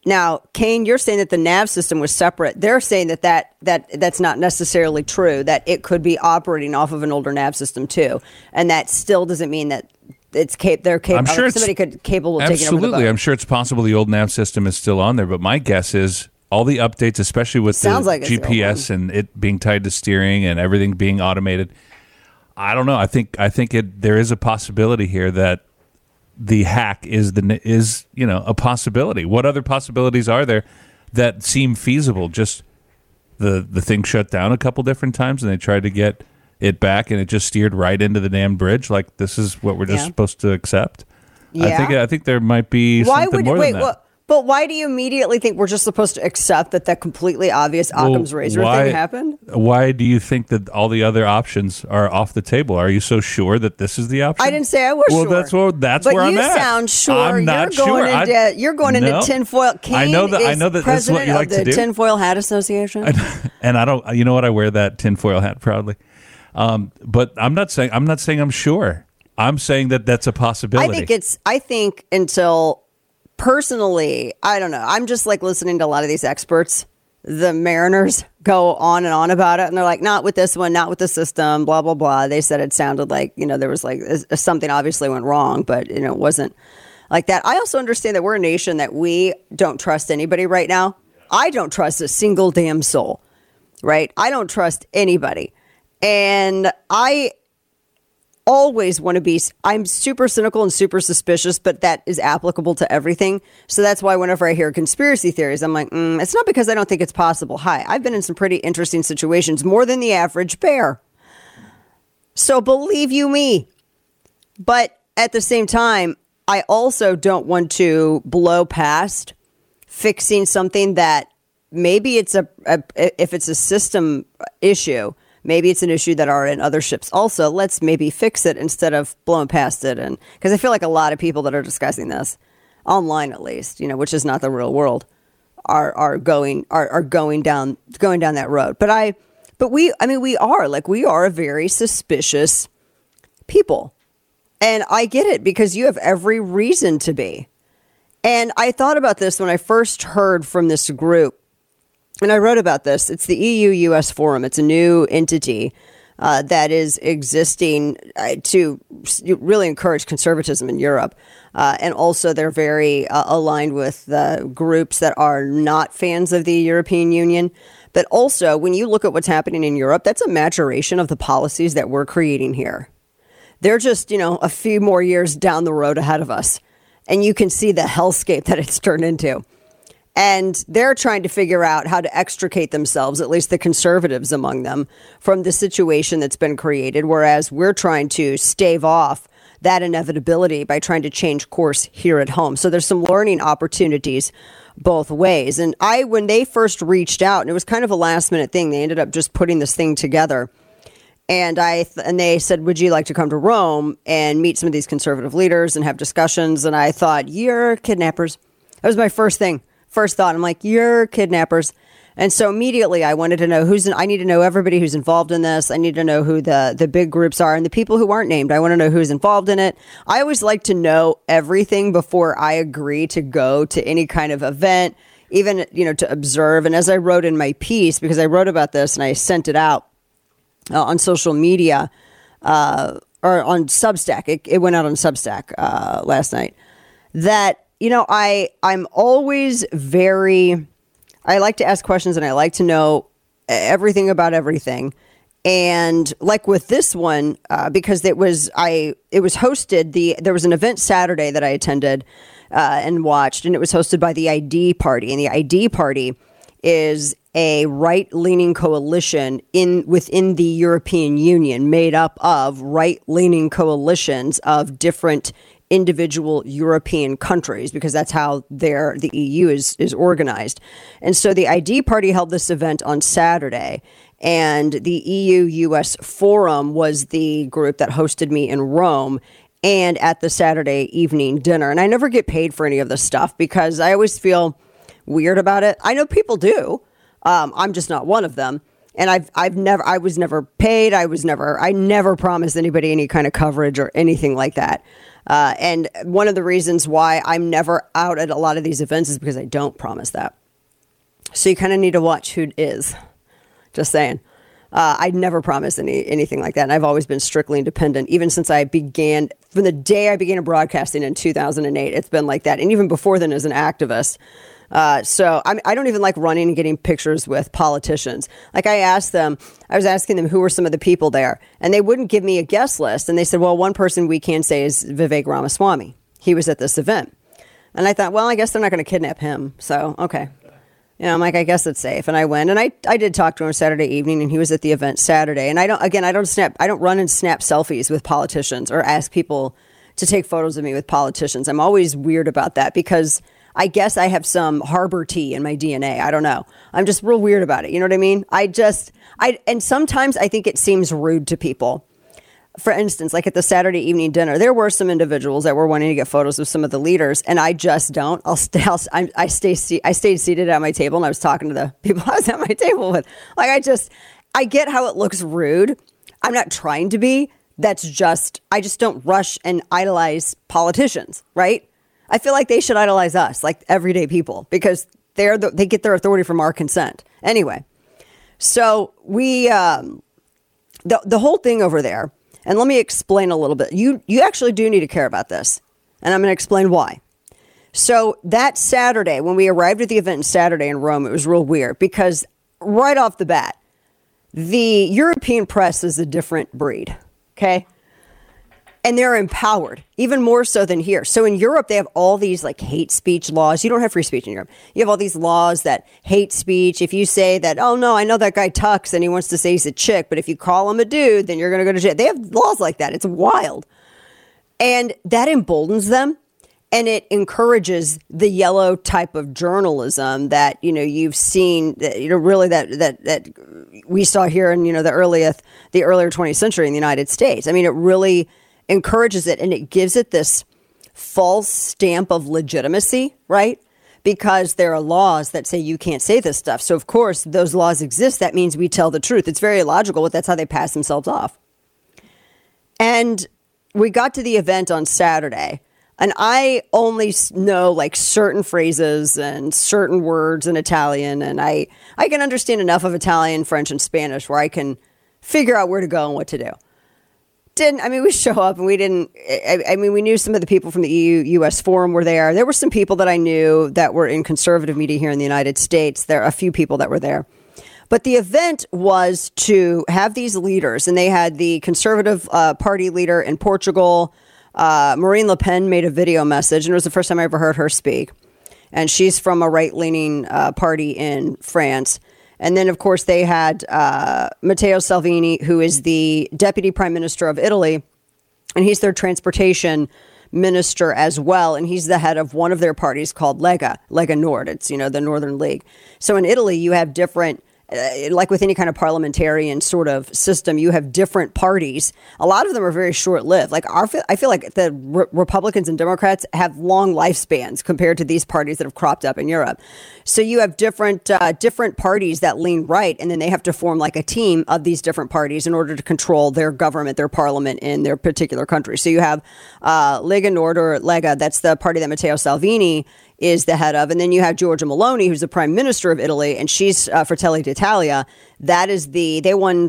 Now, Kane, you're saying that the nav system was separate. They're saying that's not necessarily true, that it could be operating off of an older nav system too. And that still doesn't mean that they're capable. I'm sure somebody could capable of taking over the boat. Absolutely. I'm sure it's possible the old nav system is still on there, but my guess is all the updates, especially with the GPS and it being tied to steering and everything being automated, I don't know. I think there is a possibility here that the hack is a possibility. What other possibilities are there that seem feasible? Just the thing shut down a couple different times and they tried to get it back and it just steered right into the damn bridge. Like this is what we're just supposed to accept. Yeah. I think there might be something more than that. But why do you immediately think we're just supposed to accept that completely obvious Occam's razor thing happened? Why do you think that all the other options are off the table? Are you so sure that this is the option? I didn't say I was sure. That's where I'm at. But you sound sure. I'm not You're going into tinfoil. Kane I know that this is what you like to do. The Tinfoil Hat Association. And I don't. You know what? I wear that tinfoil hat proudly. But I'm not saying I'm sure. I'm saying that that's a possibility. I think until. Personally, I don't know. I'm just like listening to a lot of these experts. The mariners go on and on about it. And they're like, not with this one, not with the system, blah, blah, blah. They said it sounded like, there was like something obviously went wrong, but, it wasn't like that. I also understand that we're a nation that we don't trust anybody right now. I don't trust a single damn soul, right? I don't trust anybody. And I always want to be, I'm super cynical and super suspicious, but that is applicable to everything. So that's why whenever I hear conspiracy theories, I'm like, it's not because I don't think it's possible. Hi, I've been in some pretty interesting situations, more than the average bear. So believe you me. But at the same time, I also don't want to blow past fixing something that maybe it's if it's a system issue, maybe it's an issue that are in other ships also. Let's maybe fix it instead of blowing past it. And because I feel like a lot of people that are discussing this online, at least, which is not the real world, are going down that road. But we are a very suspicious people. And I get it because you have every reason to be. And I thought about this when I first heard from this group. And I wrote about this. It's the EU-US Forum. It's a new entity that is existing to really encourage conservatism in Europe. And also they're very aligned with the groups that are not fans of the European Union. But also, when you look at what's happening in Europe, that's a maturation of the policies that we're creating here. They're just, a few more years down the road ahead of us. And you can see the hellscape that it's turned into. And they're trying to figure out how to extricate themselves, at least the conservatives among them, from the situation that's been created, whereas we're trying to stave off that inevitability by trying to change course here at home. So there's some learning opportunities both ways. And when they first reached out, and it was kind of a last minute thing, they ended up just putting this thing together. And they said, would you like to come to Rome and meet some of these conservative leaders and have discussions? And I thought, you're kidnappers. That was my first thought. I'm like, you're kidnappers. And so immediately I wanted to know I need to know everybody who's involved in this. I need to know who the big groups are and the people who aren't named. I want to know who's involved in it. I always like to know everything before I agree to go to any kind of event, even, to observe. And as I wrote in my piece, because I wrote about this and I sent it out on social media, or on Substack, it went out on Substack last night, that, I'm always I like to ask questions and I like to know everything about everything. And like with this one, because it was hosted, there was an event Saturday that I attended and watched, and it was hosted by the ID Party. And the ID Party is a right-leaning coalition within the European Union, made up of right-leaning coalitions of different individual European countries, because that's how the EU is organized. And so the ID Party held this event on Saturday, and the EU-US Forum was the group that hosted me in Rome and at the Saturday evening dinner. And I never get paid for any of this stuff because I always feel weird about it. I know people do. I'm just not one of them. And I was never paid. I never promised anybody any kind of coverage or anything like that. And one of the reasons why I'm never out at a lot of these events is because I don't promise that. So you kind of need to watch who is. Just saying. I'd never promised anything like that. And I've always been strictly independent, even since from the day I began broadcasting in 2008. It's been like that. And even before then as an activist. So I don't even like running and getting pictures with politicians. Like I was asking them who were some of the people there, and they wouldn't give me a guest list. And they said, well, one person we can say is Vivek Ramaswamy. He was at this event. And I thought, well, I guess they're not going to kidnap him. So, okay. I'm like, I guess it's safe. And I went, and I did talk to him Saturday evening, and he was at the event Saturday. And I don't run and snap selfies with politicians or ask people to take photos of me with politicians. I'm always weird about that because I guess I have some harbor tea in my DNA. I don't know. I'm just real weird about it. You know what I mean? And sometimes I think it seems rude to people. For instance, like at the Saturday evening dinner, there were some individuals that were wanting to get photos with some of the leaders, and I just don't. I stayed seated at my table, and I was talking to the people I was at my table with. Like I get how it looks rude. I'm not trying to be. I just don't rush and idolize politicians, right? I feel like they should idolize us, like everyday people, because they get their authority from our consent. Anyway, so we the whole thing over there, and let me explain a little bit. You actually do need to care about this, and I'm going to explain why. So that Saturday, when we arrived at the event Saturday in Rome, it was real weird because right off the bat, the European press is a different breed, okay? And they're empowered, even more so than here. So in Europe, they have all these like hate speech laws. You don't have free speech in Europe. You have all these laws that hate speech. If you say that, oh no, I know that guy tucks and he wants to say he's a chick, but if you call him a dude, then you're going to go to jail. They have laws like that. It's wild. And that emboldens them. And it encourages the yellow type of journalism that, you've seen, really that we saw here in, the earlier 20th century in the United States. I mean, it really encourages it, and it gives it this false stamp of legitimacy, right? Because there are laws that say you can't say this stuff. So, of course, those laws exist. That means we tell the truth. It's very illogical, but that's how they pass themselves off. And we got to the event on Saturday, and I only know like certain phrases and certain words in Italian, and I can understand enough of Italian, French, and Spanish where I can figure out where to go and what to do. We show up and we knew some of the people from the EU-US Forum were there. There were some people that I knew that were in conservative media here in the United States. There are a few people that were there. But the event was to have these leaders, and they had the Conservative Party leader in Portugal. Marine Le Pen made a video message, and it was the first time I ever heard her speak. And she's from a right-leaning party in France. And then, of course, they had Matteo Salvini, who is the deputy prime minister of Italy, and he's their transportation minister as well. And he's the head of one of their parties called Lega Nord. It's, the Northern League. So in Italy, you have different, like with any kind of parliamentarian sort of system, you have different parties. A lot of them are very short-lived. Like I feel like the Republicans and Democrats have long lifespans compared to these parties that have cropped up in Europe. So you have different parties that lean right, and then they have to form like a team of these different parties in order to control their government, their parliament in their particular country. So you have Lega Nord, or Lega, that's the party that Matteo Salvini is the head of. And then you have Giorgia Meloni, who's the prime minister of Italy, and she's Fratelli d'Italia. That is they won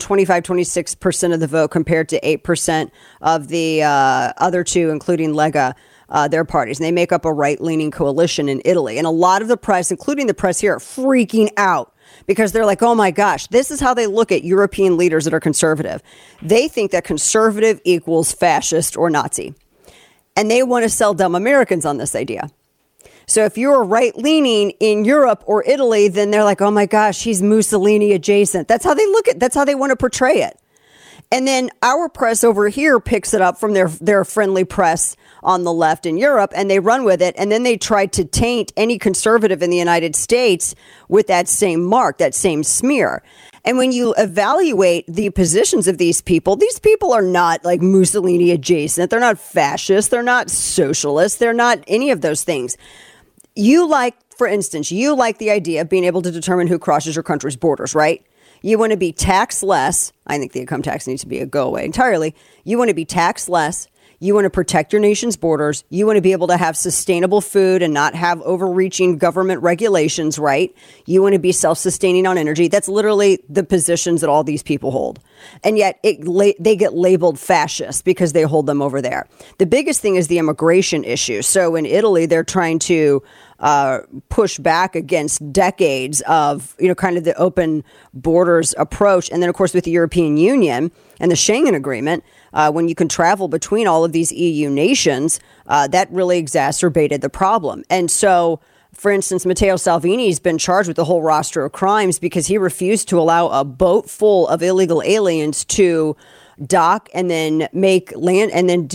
26% of the vote compared to 8% of the other two, including Lega, their parties. And they make up a right-leaning coalition in Italy. And a lot of the press, including the press here, are freaking out because they're like, oh my gosh, this is how they look at European leaders that are conservative. They think that conservative equals fascist or Nazi. And they want to sell dumb Americans on this idea. So if you're right-leaning in Europe or Italy, then they're like, oh my gosh, he's Mussolini adjacent. That's how they look at it. That's how they want to portray it. And then our press over here picks it up from their friendly press on the left in Europe, and they run with it. And then they try to taint any conservative in the United States with that same mark, that same smear. And when you evaluate the positions of these people are not like Mussolini adjacent. They're not fascist. They're not socialist. They're not any of those things. For instance, you like the idea of being able to determine who crosses your country's borders, right? You want to be taxed less. I think the income tax needs to be a go away entirely. You want to be taxed less. You want to protect your nation's borders. You want to be able to have sustainable food and not have overreaching government regulations, right? You want to be self-sustaining on energy. That's literally the positions that all these people hold. And yet they get labeled fascist because they hold them over there. The biggest thing is the immigration issue. So in Italy, they're trying to push back against decades of, kind of the open borders approach. And then, of course, with the European Union and the Schengen Agreement, when you can travel between all of these EU nations, that really exacerbated the problem. And so, for instance, Matteo Salvini's been charged with a whole roster of crimes because he refused to allow a boat full of illegal aliens to dock and then make land and then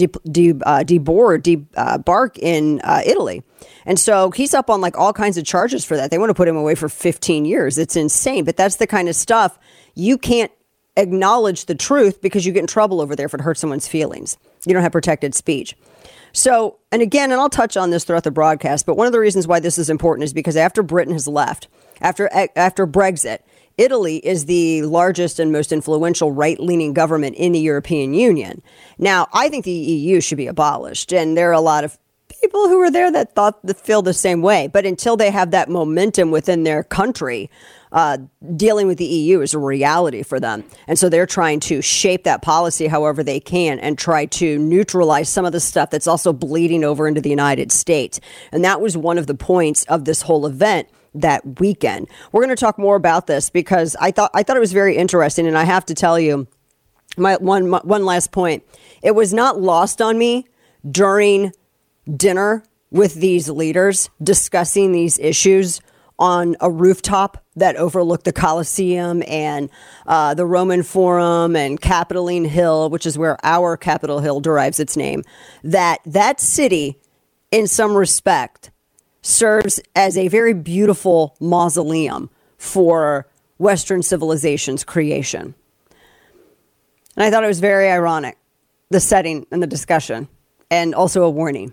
debark in Italy. And so he's up on like all kinds of charges for that. They want to put him away for 15 years. It's insane. But that's the kind of stuff you can't acknowledge the truth because you get in trouble over there if it hurts someone's feelings. You don't have protected speech. So, and again, and I'll touch on this throughout the broadcast, but one of the reasons why this is important is because after Britain has left, after Brexit, Italy is the largest and most influential right-leaning government in the European Union. Now, I think the EU should be abolished, and there are a lot of people who were there that feel the same way. But until they have that momentum within their country, dealing with the EU is a reality for them. And so they're trying to shape that policy however they can and try to neutralize some of the stuff that's also bleeding over into the United States. And that was one of the points of this whole event that weekend. We're going to talk more about this because I thought it was very interesting. And I have to tell you, my one last point. It was not lost on me during dinner with these leaders discussing these issues on a rooftop that overlooked the Colosseum and the Roman Forum and Capitoline Hill, which is where our Capitol Hill derives its name, that city, in some respect, serves as a very beautiful mausoleum for Western civilization's creation. And I thought it was very ironic, the setting and the discussion, and also a warning.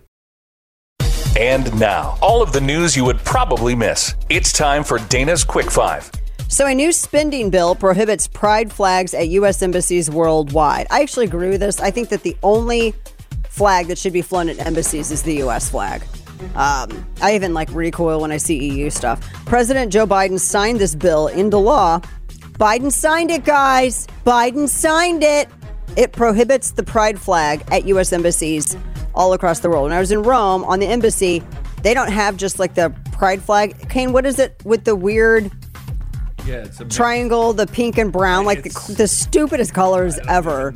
And now, all of the news you would probably miss. It's time for Dana's Quick Five. So a new spending bill prohibits pride flags at U.S. embassies worldwide. I actually agree with this. I think that the only flag that should be flown at embassies is the U.S. flag. I even recoil when I see EU stuff. President Joe Biden signed this bill into law. Biden signed it, guys. Biden signed it. It prohibits the pride flag at U.S. embassies all across the world. When I was in Rome on the embassy, they don't have just the pride flag. Kane, what is it with the weird it's a triangle, the pink and brown, the stupidest colors ever.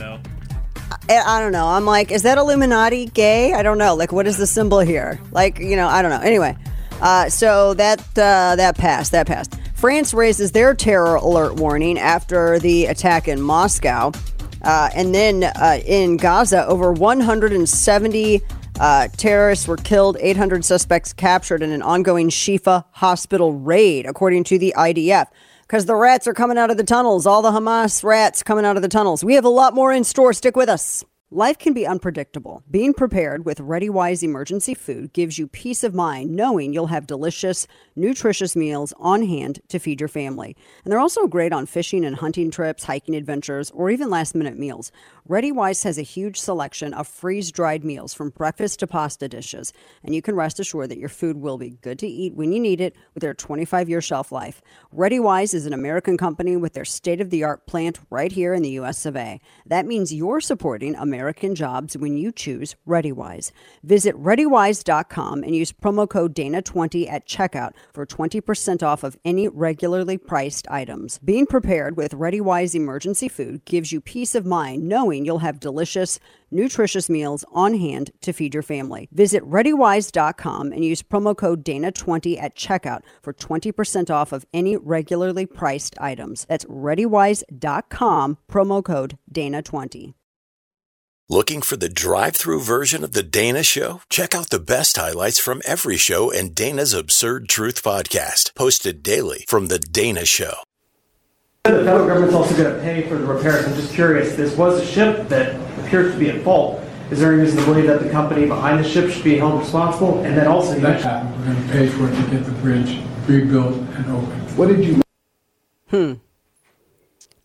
I don't know. I'm like, is that Illuminati gay? I don't know. What is the symbol here? I don't know. Anyway, so that passed. France raises their terror alert warning after the attack in Moscow. And then in Gaza, over 170 terrorists were killed, 800 suspects captured in an ongoing Shifa hospital raid, according to the IDF. Because the rats are coming out of the tunnels, all the Hamas rats coming out of the tunnels. We have a lot more in store. Stick with us. Life can be unpredictable. Being prepared with ReadyWise emergency food gives you peace of mind knowing you'll have delicious, nutritious meals on hand to feed your family. And they're also great on fishing and hunting trips, hiking adventures, or even last-minute meals. ReadyWise has a huge selection of freeze-dried meals from breakfast to pasta dishes, and you can rest assured that your food will be good to eat when you need it with their 25-year shelf life. ReadyWise is an American company with their state-of-the-art plant right here in the U.S. of A. That means you're supporting American jobs when you choose ReadyWise. Visit ReadyWise.com and use promo code Dana20 at checkout for 20% off of any regularly priced items. Being prepared with ReadyWise emergency food gives you peace of mind knowing you'll have delicious, nutritious meals on hand to feed your family. Visit ReadyWise.com and use promo code Dana20 at checkout for 20% off of any regularly priced items. That's ReadyWise.com, promo code Dana20. Looking for the drive-through version of The Dana Show? Check out the best highlights from every show and Dana's Absurd Truth podcast, posted daily from The Dana Show. The federal government's also going to pay for the repairs. I'm just curious, this was a ship that appears to be at fault. Is there any reason to believe that the company behind the ship should be held responsible? And then also, that happened. We're going to pay for it to get the bridge rebuilt and opened. What did you...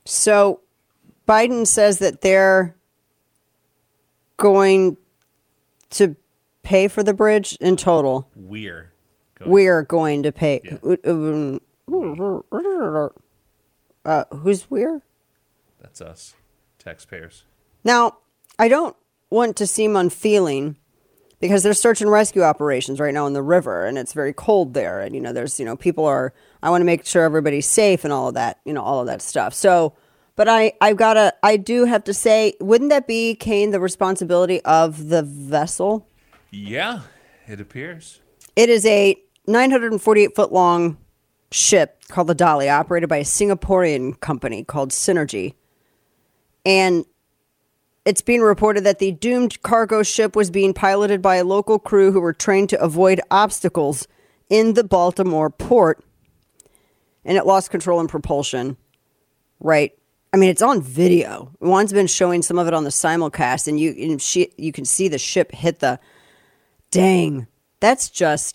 So Biden says that they're going to pay for the bridge in total. We're going to pay. Yeah. Who's we're? That's us, taxpayers. Now, I don't want to seem unfeeling because there's search and rescue operations right now in the river, and it's very cold there. And, there's, people are, I want to make sure everybody's safe and all of that, all of that stuff. So, but I do have to say, wouldn't that be, Kane, the responsibility of the vessel? Yeah, it appears. It is a 948-foot long ship called the Dali, operated by a Singaporean company called Synergy. And it's being reported that the doomed cargo ship was being piloted by a local crew who were trained to avoid obstacles in the Baltimore port. And it lost control and propulsion. Right. I mean, it's on video. Juan's been showing some of it on the simulcast, and you can see the ship hit the... Dang. That's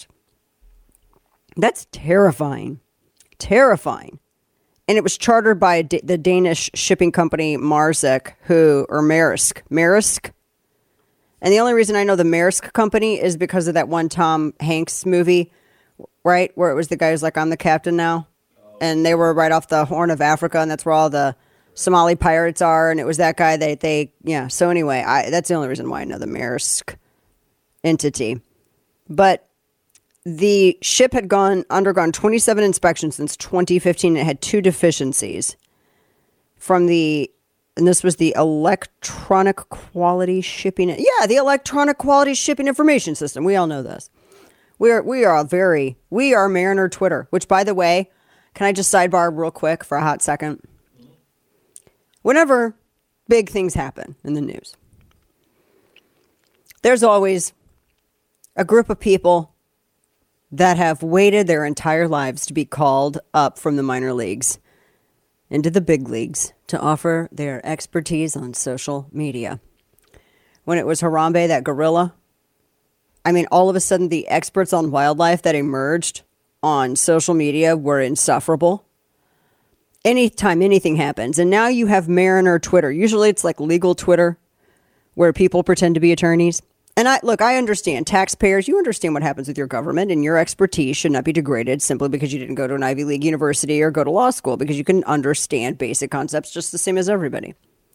terrifying. Terrifying. And it was chartered by the Danish shipping company Maersk. And the only reason I know the Maersk company is because of that one Tom Hanks movie, right? Where it was the guy who's like, I'm the captain now. And they were right off the Horn of Africa, and that's where all the Somali pirates are. And it was that guy yeah. So anyway, that's the only reason why I know the Maersk entity. But the ship had undergone 27 inspections since 2015. It had 2 deficiencies and this was the electronic quality shipping. Yeah, the electronic quality shipping information system. We all know this. We are Mariner Twitter, which, by the way, can I just sidebar real quick for a hot second? Whenever big things happen in the news, there's always a group of people that have waited their entire lives to be called up from the minor leagues into the big leagues to offer their expertise on social media. When it was Harambe, that gorilla, I mean, all of a sudden the experts on wildlife that emerged on social media were insufferable. Anytime anything happens. And now you have Mariner Twitter. Usually it's like legal Twitter where people pretend to be attorneys. And I understand taxpayers, you understand what happens with your government, and your expertise should not be degraded simply because you didn't go to an Ivy League university or go to law school, because you can understand basic concepts just the same as everybody.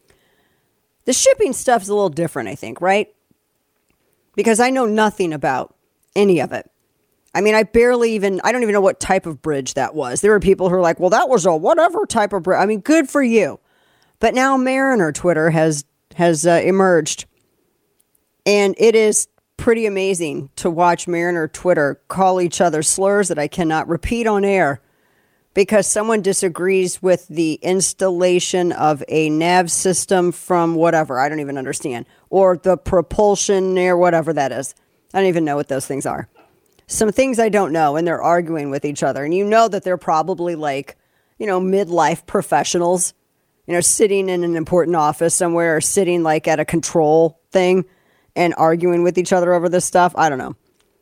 The shipping stuff's a little different, I think, right? Because I know nothing about any of it. I mean, I don't even know what type of bridge that was. There were people who are like, well, that was a whatever type of bridge. I mean, good for you. But now Mariner Twitter has emerged. And it is pretty amazing to watch Mariner Twitter call each other slurs that I cannot repeat on air because someone disagrees with the installation of a nav system from whatever. I don't even understand. Or the propulsion or whatever that is. I don't even know what those things are. Some things I don't know, and they're arguing with each other. And you know that they're probably like, midlife professionals, sitting in an important office somewhere or sitting like at a control thing and arguing with each other over this stuff. I don't know.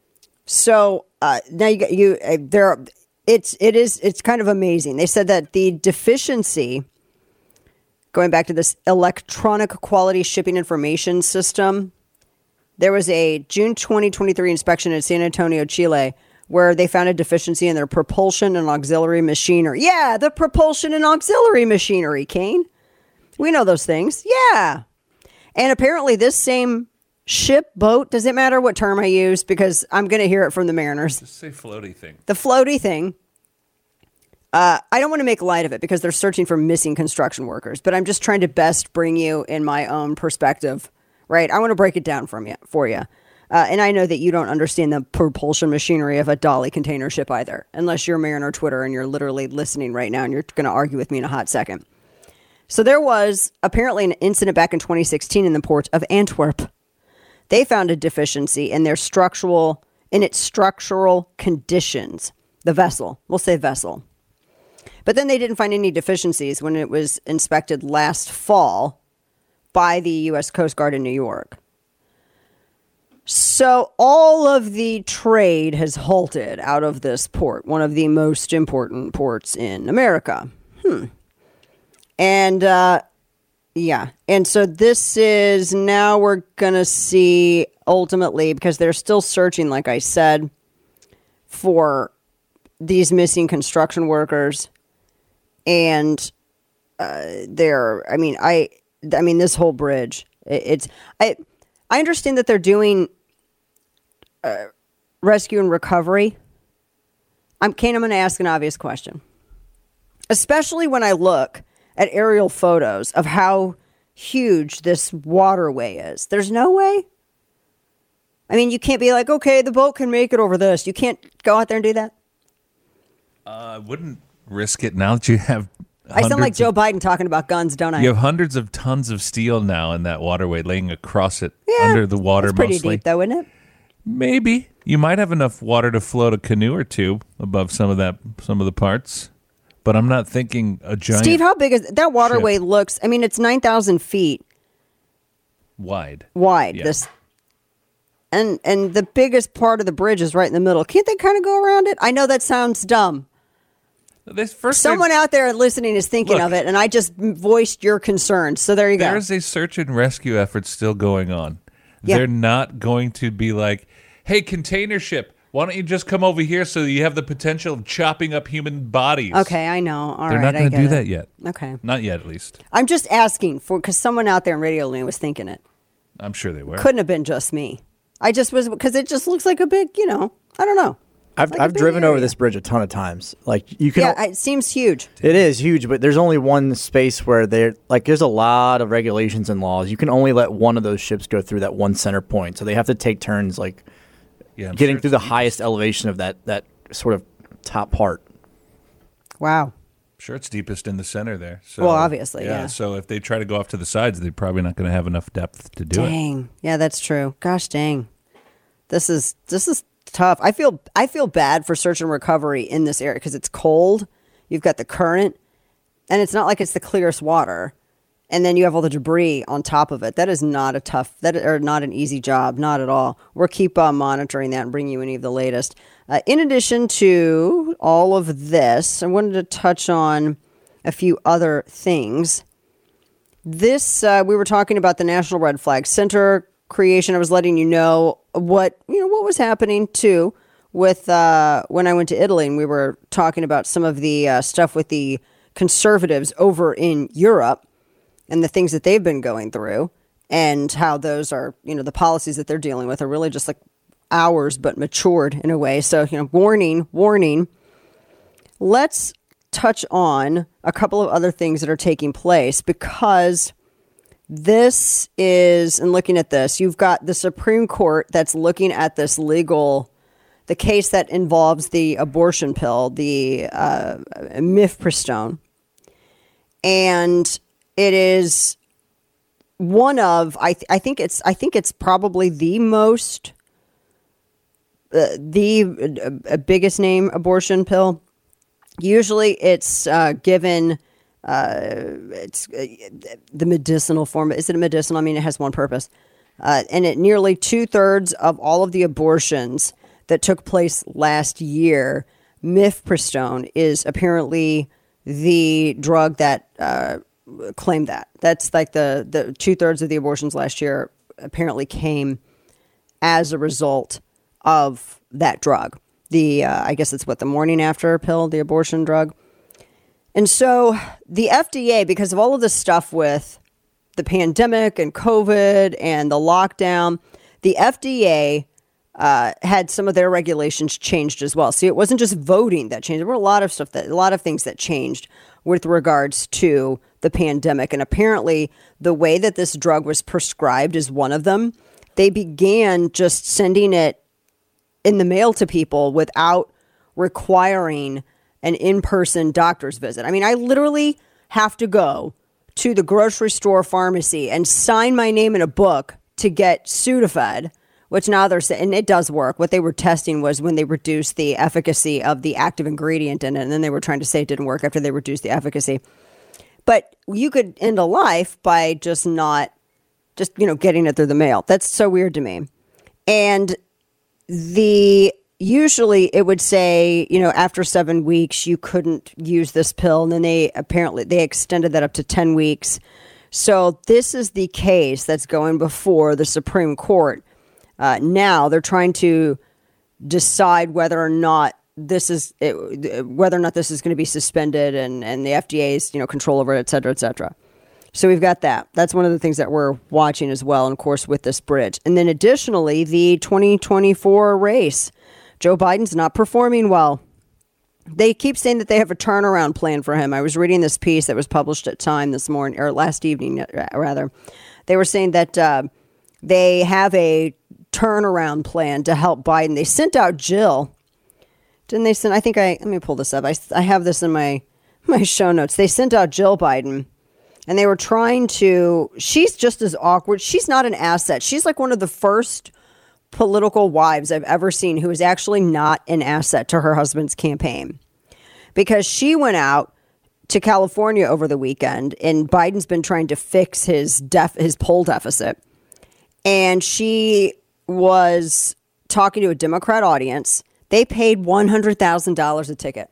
So now it's kind of amazing. They said that the deficiency, going back to this electronic quality shipping information system, there was a June 2023 inspection in San Antonio, Chile, where they found a deficiency in their propulsion and auxiliary machinery. Yeah, the propulsion and auxiliary machinery, Kane. We know those things. Yeah. And apparently this same ship, boat, does it matter what term I use? Because I'm going to hear it from the Mariners. Just say floaty thing. The floaty thing. I don't want to make light of it because they're searching for missing construction workers, but I'm just trying to best bring you in my own perspective, right? I want to break it down for you. And I know that you don't understand the propulsion machinery of a Dali container ship either, unless you're Mariner Twitter and you're literally listening right now and you're going to argue with me in a hot second. So there was apparently an incident back in 2016 in the port of Antwerp. They found a deficiency in its structural conditions. The vessel, we'll say vessel. But then they didn't find any deficiencies when it was inspected last fall by the U.S. Coast Guard in New York. So all of the trade has halted out of this port, one of the most important ports in America. And, yeah. And so this is now we're going to see ultimately, because they're still searching, like I said, for these missing construction workers. And I mean, this whole bridge, I understand that they're doing rescue and recovery. Kane, I'm going to ask an obvious question, especially when I look at aerial photos of how huge this waterway is. There's no way. I mean, you can't be like, okay, the boat can make it over this. You can't go out there and do that. I wouldn't risk it now that you have. I sound like Joe Biden talking about guns, don't I? You have hundreds of tons of steel now in that waterway laying across it under the water. That's pretty mostly. Deep, though, isn't it? Maybe you might have enough water to float a canoe or two above some of the parts, but I'm not thinking a giant. Steve, how big is that waterway? Ship. Looks. I mean, it's 9,000 feet wide. Yeah. This, and the biggest part of the bridge is right in the middle. Can't they kind of go around it? I know that sounds dumb. Someone out there listening is thinking of it, and I just voiced your concerns. So there you go. There's a search and rescue effort still going on. Yeah. They're not going to be like, hey, container ship, why don't you just come over here so you have the potential of chopping up human bodies? Okay, I know. All right, They're not going to do that yet. Okay. Not yet, at least. I'm just asking because someone out there in Radio Land was thinking it. I'm sure they were. Couldn't have been just me. I just was, because it just looks like a big, I don't know. I've driven over this bridge a ton of times. Like you can. Yeah, it seems huge. It is huge, but there's only one space where there's a lot of regulations and laws. You can only let one of those ships go through that one center point, so they have to take turns, getting through the highest elevation of that sort of top part. Wow. Sure, it's deepest in the center there. So, well, obviously, yeah. So if they try to go off to the sides, they're probably not going to have enough depth to do it. Dang. Yeah, that's true. Gosh dang. This is tough. I feel bad for search and recovery in this area because it's cold. You've got the current, and it's not like it's the clearest water. And then you have all the debris on top of it. That is not not an easy job, not at all. We'll keep monitoring that and bring you any of the latest. In addition to all of this, I wanted to touch on a few other things. This we were talking about the National Red Flag Center creation. I was letting you know what was happening too with when I went to Italy, and we were talking about some of the stuff with the conservatives over in Europe and the things that they've been going through, and how those are, the policies that they're dealing with are really just like ours, but matured in a way. So, warning. Let's touch on a couple of other things that are taking place, because this is, and looking at this, you've got the Supreme Court that's looking at this the case that involves the abortion pill, the mifepristone. And it is one of, I think it's probably the most, the biggest name abortion pill. Usually it's given, it's the medicinal form. Is it a medicinal? I mean, it has one purpose. And nearly 2/3 of all of the abortions that took place last year, mifepristone is apparently the drug that claimed that. That's like the 2/3 of the abortions last year apparently came as a result of that drug. I guess it's the morning after pill, the abortion drug. And so the FDA, because of all of this stuff with the pandemic and COVID and the lockdown, the FDA had some of their regulations changed as well. See, it wasn't just voting that changed. There were a lot of things that changed with regards to the pandemic. And apparently the way that this drug was prescribed is one of them. They began just sending it in the mail to people without requiring an in-person doctor's visit. I mean, I literally have to go to the grocery store pharmacy and sign my name in a book to get Sudafed, which now they're saying, and it does work. What they were testing was when they reduced the efficacy of the active ingredient in it, and then they were trying to say it didn't work after they reduced the efficacy. But you could end a life by just getting it through the mail. That's so weird to me. And the usually it would say, after 7 weeks, you couldn't use this pill. And then they extended that up to 10 weeks. So this is the case that's going before the Supreme Court. Now they're trying to decide whether or not this is going to be suspended and the FDA's, control over it, et cetera, et cetera. So we've got that. That's one of the things that we're watching as well. And of course, with this bridge. And then additionally, the 2024 race. Joe Biden's not performing well. They keep saying that they have a turnaround plan for him. I was reading this piece that was published at Time this morning, or last evening, rather. They were saying that they have a turnaround plan to help Biden. They sent out Jill. Didn't they send? Let me pull this up. I have this in my show notes. They sent out Jill Biden, and they were trying to. She's just as awkward. She's not an asset. She's like one of the first political wives I've ever seen who is actually not an asset to her husband's campaign, because she went out to California over the weekend, and Biden's been trying to fix his poll deficit, and she was talking to a Democrat audience. They paid $100,000 a ticket.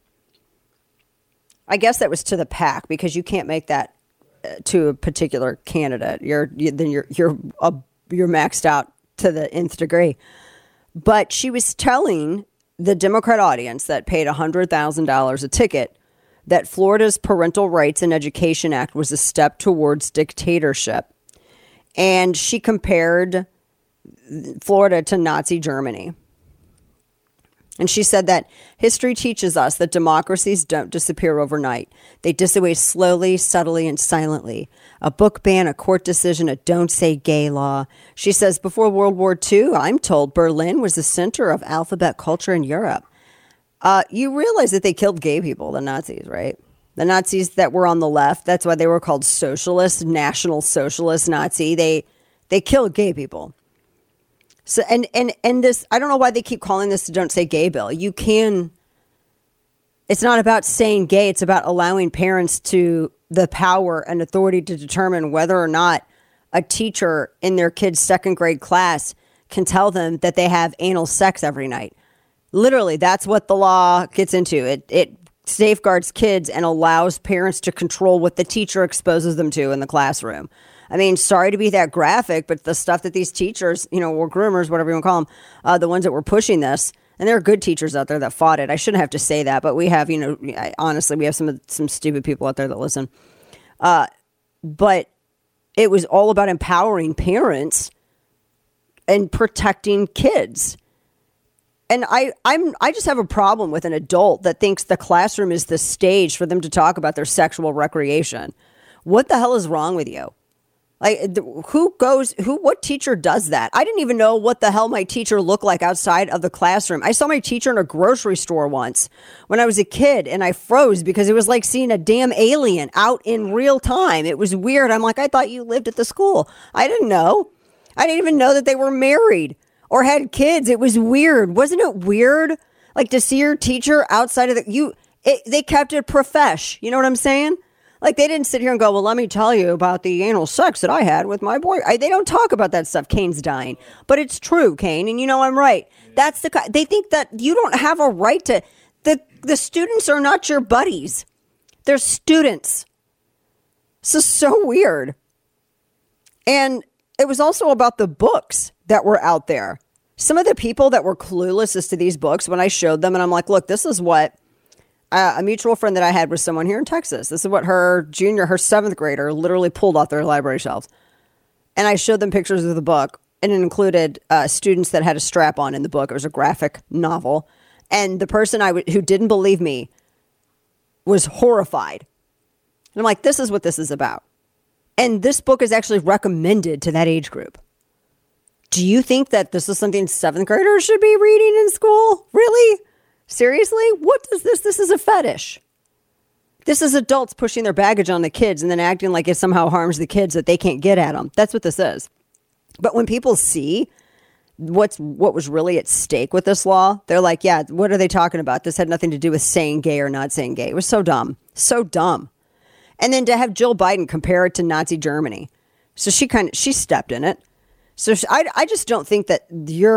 I guess that was to the PAC, because you can't make that to a particular candidate. You're maxed out to the nth degree. But she was telling the Democrat audience that paid $100,000 a ticket that Florida's Parental Rights and Education Act was a step towards dictatorship. And she compared Florida to Nazi Germany. And she said that history teaches us that democracies don't disappear overnight. They dissipate slowly, subtly, and silently. A book ban, a court decision, a don't say gay law. She says before World War II, I'm told Berlin was the center of alphabet culture in Europe. You realize that they killed gay people, the Nazis, right? The Nazis that were on the left, that's why they were called socialists, National Socialist Nazi. They killed gay people. So and this, I don't know why they keep calling this the Don't Say Gay bill. It's not about saying gay. It's about allowing parents to the power and authority to determine whether or not a teacher in their kid's second grade class can tell them that they have anal sex every night. Literally, that's what the law gets into. It safeguards kids and allows parents to control what the teacher exposes them to in the classroom. I mean, sorry to be that graphic, but the stuff that these teachers, or groomers, whatever you want to call them, the ones that were pushing this, and there are good teachers out there that fought it. I shouldn't have to say that, but we have, honestly, we have some stupid people out there that listen. But it was all about empowering parents and protecting kids. And I just have a problem with an adult that thinks the classroom is the stage for them to talk about their sexual recreation. What the hell is wrong with you? Like, what teacher does that? I didn't even know what the hell my teacher looked like outside of the classroom. I saw my teacher in a grocery store once when I was a kid, and I froze because it was like seeing a damn alien out in real time. It was weird. I'm like, I thought you lived at the school. I didn't know. I didn't even know that they were married or had kids. It was weird. Wasn't it weird? Like, to see your teacher outside of they kept it profesh. You know what I'm saying? Like, they didn't sit here and go, well, let me tell you about the anal sex that I had with my boy. They don't talk about that stuff. Kane's dying. But it's true, Kane, and I'm right. That's they think that you don't have a right to. The students are not your buddies. They're students. This is so weird. And it was also about the books that were out there. Some of the people that were clueless as to these books, when I showed them, and I'm like, look, this is what a mutual friend that I had was someone here in Texas. This is what her seventh grader literally pulled off their library shelves. And I showed them pictures of the book, and it included students that had a strap on in the book. It was a graphic novel. And the person who didn't believe me was horrified. And I'm like, this is what this is about. And this book is actually recommended to that age group. Do you think that this is something seventh graders should be reading in school? Really? Seriously? What is this? This is a fetish. This is adults pushing their baggage on the kids and then acting like it somehow harms the kids that they can't get at them. That's what this is. But when people see what was really at stake with this law, they're like, yeah, what are they talking about? This had nothing to do with saying gay or not saying gay. It was so dumb. So dumb. And then to have Jill Biden compare it to Nazi Germany. So she stepped in it. So I just don't think that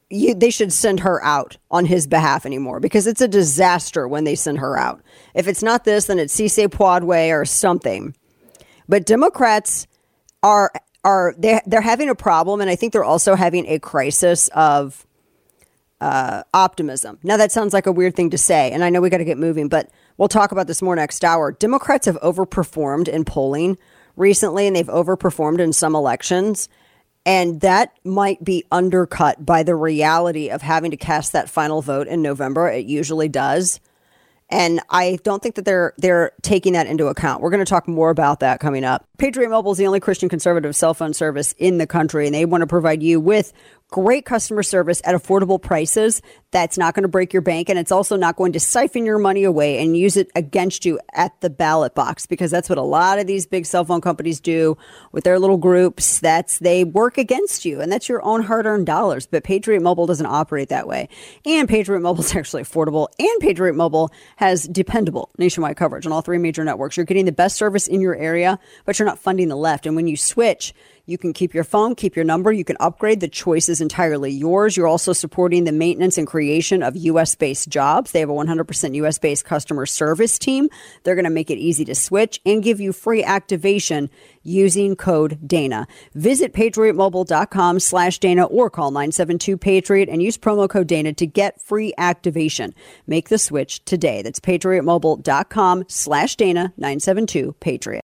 they should send her out on his behalf anymore, because it's a disaster when they send her out. If it's not this, then it's Cisse Poidway or something. But Democrats they're having a problem, and I think they're also having a crisis of optimism. Now, that sounds like a weird thing to say, and I know we got to get moving, but we'll talk about this more next hour. Democrats have overperformed in polling recently, and they've overperformed in some elections. And that might be undercut by the reality of having to cast that final vote in November. It usually does. And I don't think that they're taking that into account. We're going to talk more about that coming up. Patriot Mobile is the only Christian conservative cell phone service in the country, and they want to provide you with great customer service at affordable prices. That's not going to break your bank, and it's also not going to siphon your money away and use it against you at the ballot box, because that's what a lot of these big cell phone companies do with their little groups. They work against you, and that's your own hard-earned dollars. But Patriot Mobile doesn't operate that way. And Patriot Mobile is actually affordable, and Patriot Mobile has dependable nationwide coverage on all three major networks. You're getting the best service in your area, but you're not funding the left. And when you switch, you can keep your phone, keep your number. You can upgrade. The choice is entirely yours. You're also supporting the maintenance and creation of U.S.-based jobs. They have a 100% U.S.-based customer service team. They're going to make it easy to switch and give you free activation using code Dana. Visit patriotmobile.com/Dana or call 972-PATRIOT and use promo code Dana to get free activation. Make the switch today. That's patriotmobile.com/Dana, 972-PATRIOT.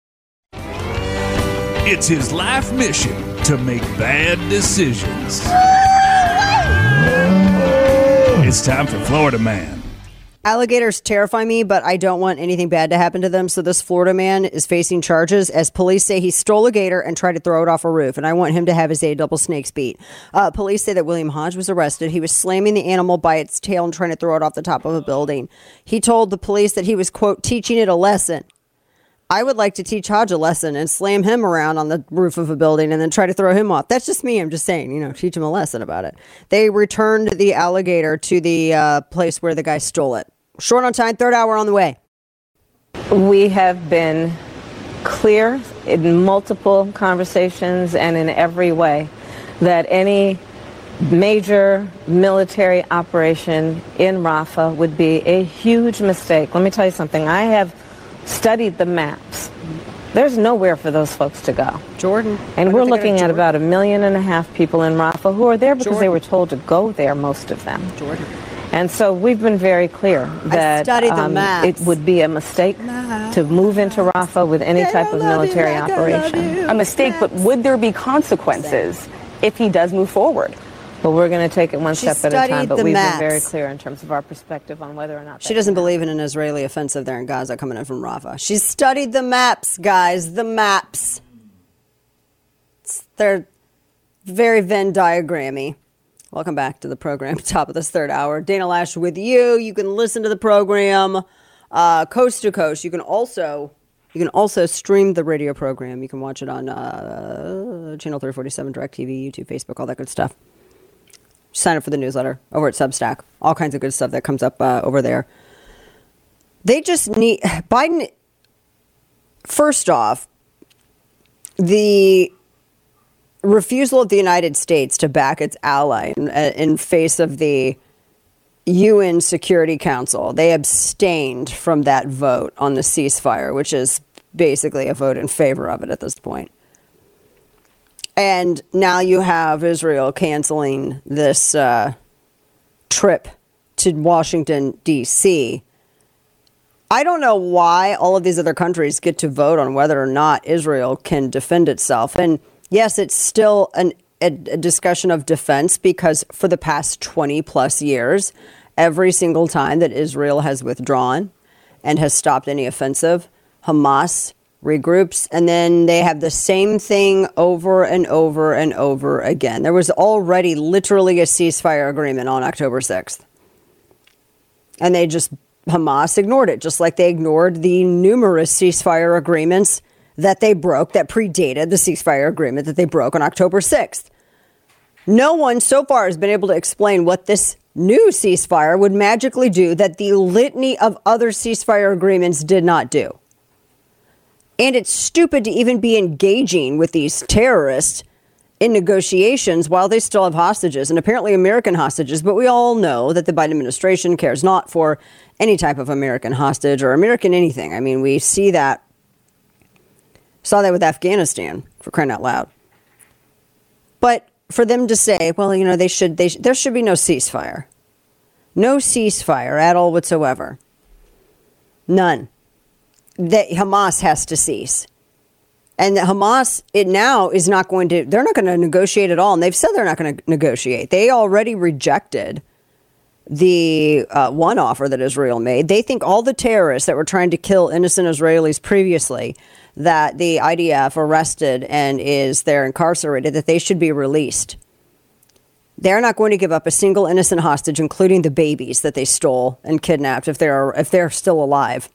It's his life mission to make bad decisions. It's time for Florida Man. Alligators terrify me, but I don't want anything bad to happen to them. So this Florida man is facing charges as police say he stole a gator and tried to throw it off a roof. And I want him to have his double snakes beat. Police say that William Hodge was arrested. He was slamming the animal by its tail and trying to throw it off the top of a building. He told the police that he was, quote, teaching it a lesson. I would like to teach Hodge a lesson and slam him around on the roof of a building and then try to throw him off. That's just me. I'm just saying, teach him a lesson about it. They returned the alligator to the place where the guy stole it. Short on time, third hour on the way. We have been clear in multiple conversations and in every way that any major military operation in Rafah would be a huge mistake. Let me tell you something. I have studied the maps. There's nowhere for those folks to go. Jordan. And we're looking at about 1.5 million people in Rafah who are there because they were told to go there, most of them. Jordan. And so we've been very clear that it would be a mistake to move into Rafah with any type of military operation. A mistake, but would there be consequences if he does move forward? Well, we're going to take it one step at a time, but we've been very clear in terms of our perspective on whether or not she doesn't believe in an Israeli offensive there in Gaza coming in from Rafah. She's studied the maps, guys, the maps. They're very Venn diagrammy. Welcome back to the program, top of this third hour. Dana Loesch with you. You can listen to the program coast to coast. You can also stream the radio program. You can watch it on Channel 347, DirecTV, YouTube, Facebook, all that good stuff. Sign up for the newsletter over at Substack. All kinds of good stuff that comes up over there. They just need Biden. First off, the refusal of the United States to back its ally in face of the UN Security Council. They abstained from that vote on the ceasefire, which is basically a vote in favor of it at this point. And now you have Israel canceling this trip to Washington, D.C. I don't know why all of these other countries get to vote on whether or not Israel can defend itself. And yes, it's still a discussion of defense because for the past 20 plus years, every single time that Israel has withdrawn and has stopped any offensive, Hamas regroups, and then they have the same thing over and over and over again. There was already literally a ceasefire agreement on October 6th. And Hamas ignored it, just like they ignored the numerous ceasefire agreements that they broke that predated the ceasefire agreement that they broke on October 6th. No one so far has been able to explain what this new ceasefire would magically do that the litany of other ceasefire agreements did not do. And it's stupid to even be engaging with these terrorists in negotiations while they still have hostages, and apparently American hostages. But we all know that the Biden administration cares not for any type of American hostage or American anything. I mean, we saw that with Afghanistan, for crying out loud. But for them to say, well, there should be no ceasefire. No ceasefire at all whatsoever. None. That Hamas has to cease. And Hamas, they're not going to negotiate at all. And they've said they're not going to negotiate. They already rejected the one offer that Israel made. They think all the terrorists that were trying to kill innocent Israelis previously, that the IDF arrested and they're incarcerated, that they should be released. They're not going to give up a single innocent hostage, including the babies that they stole and kidnapped, if they're still alive.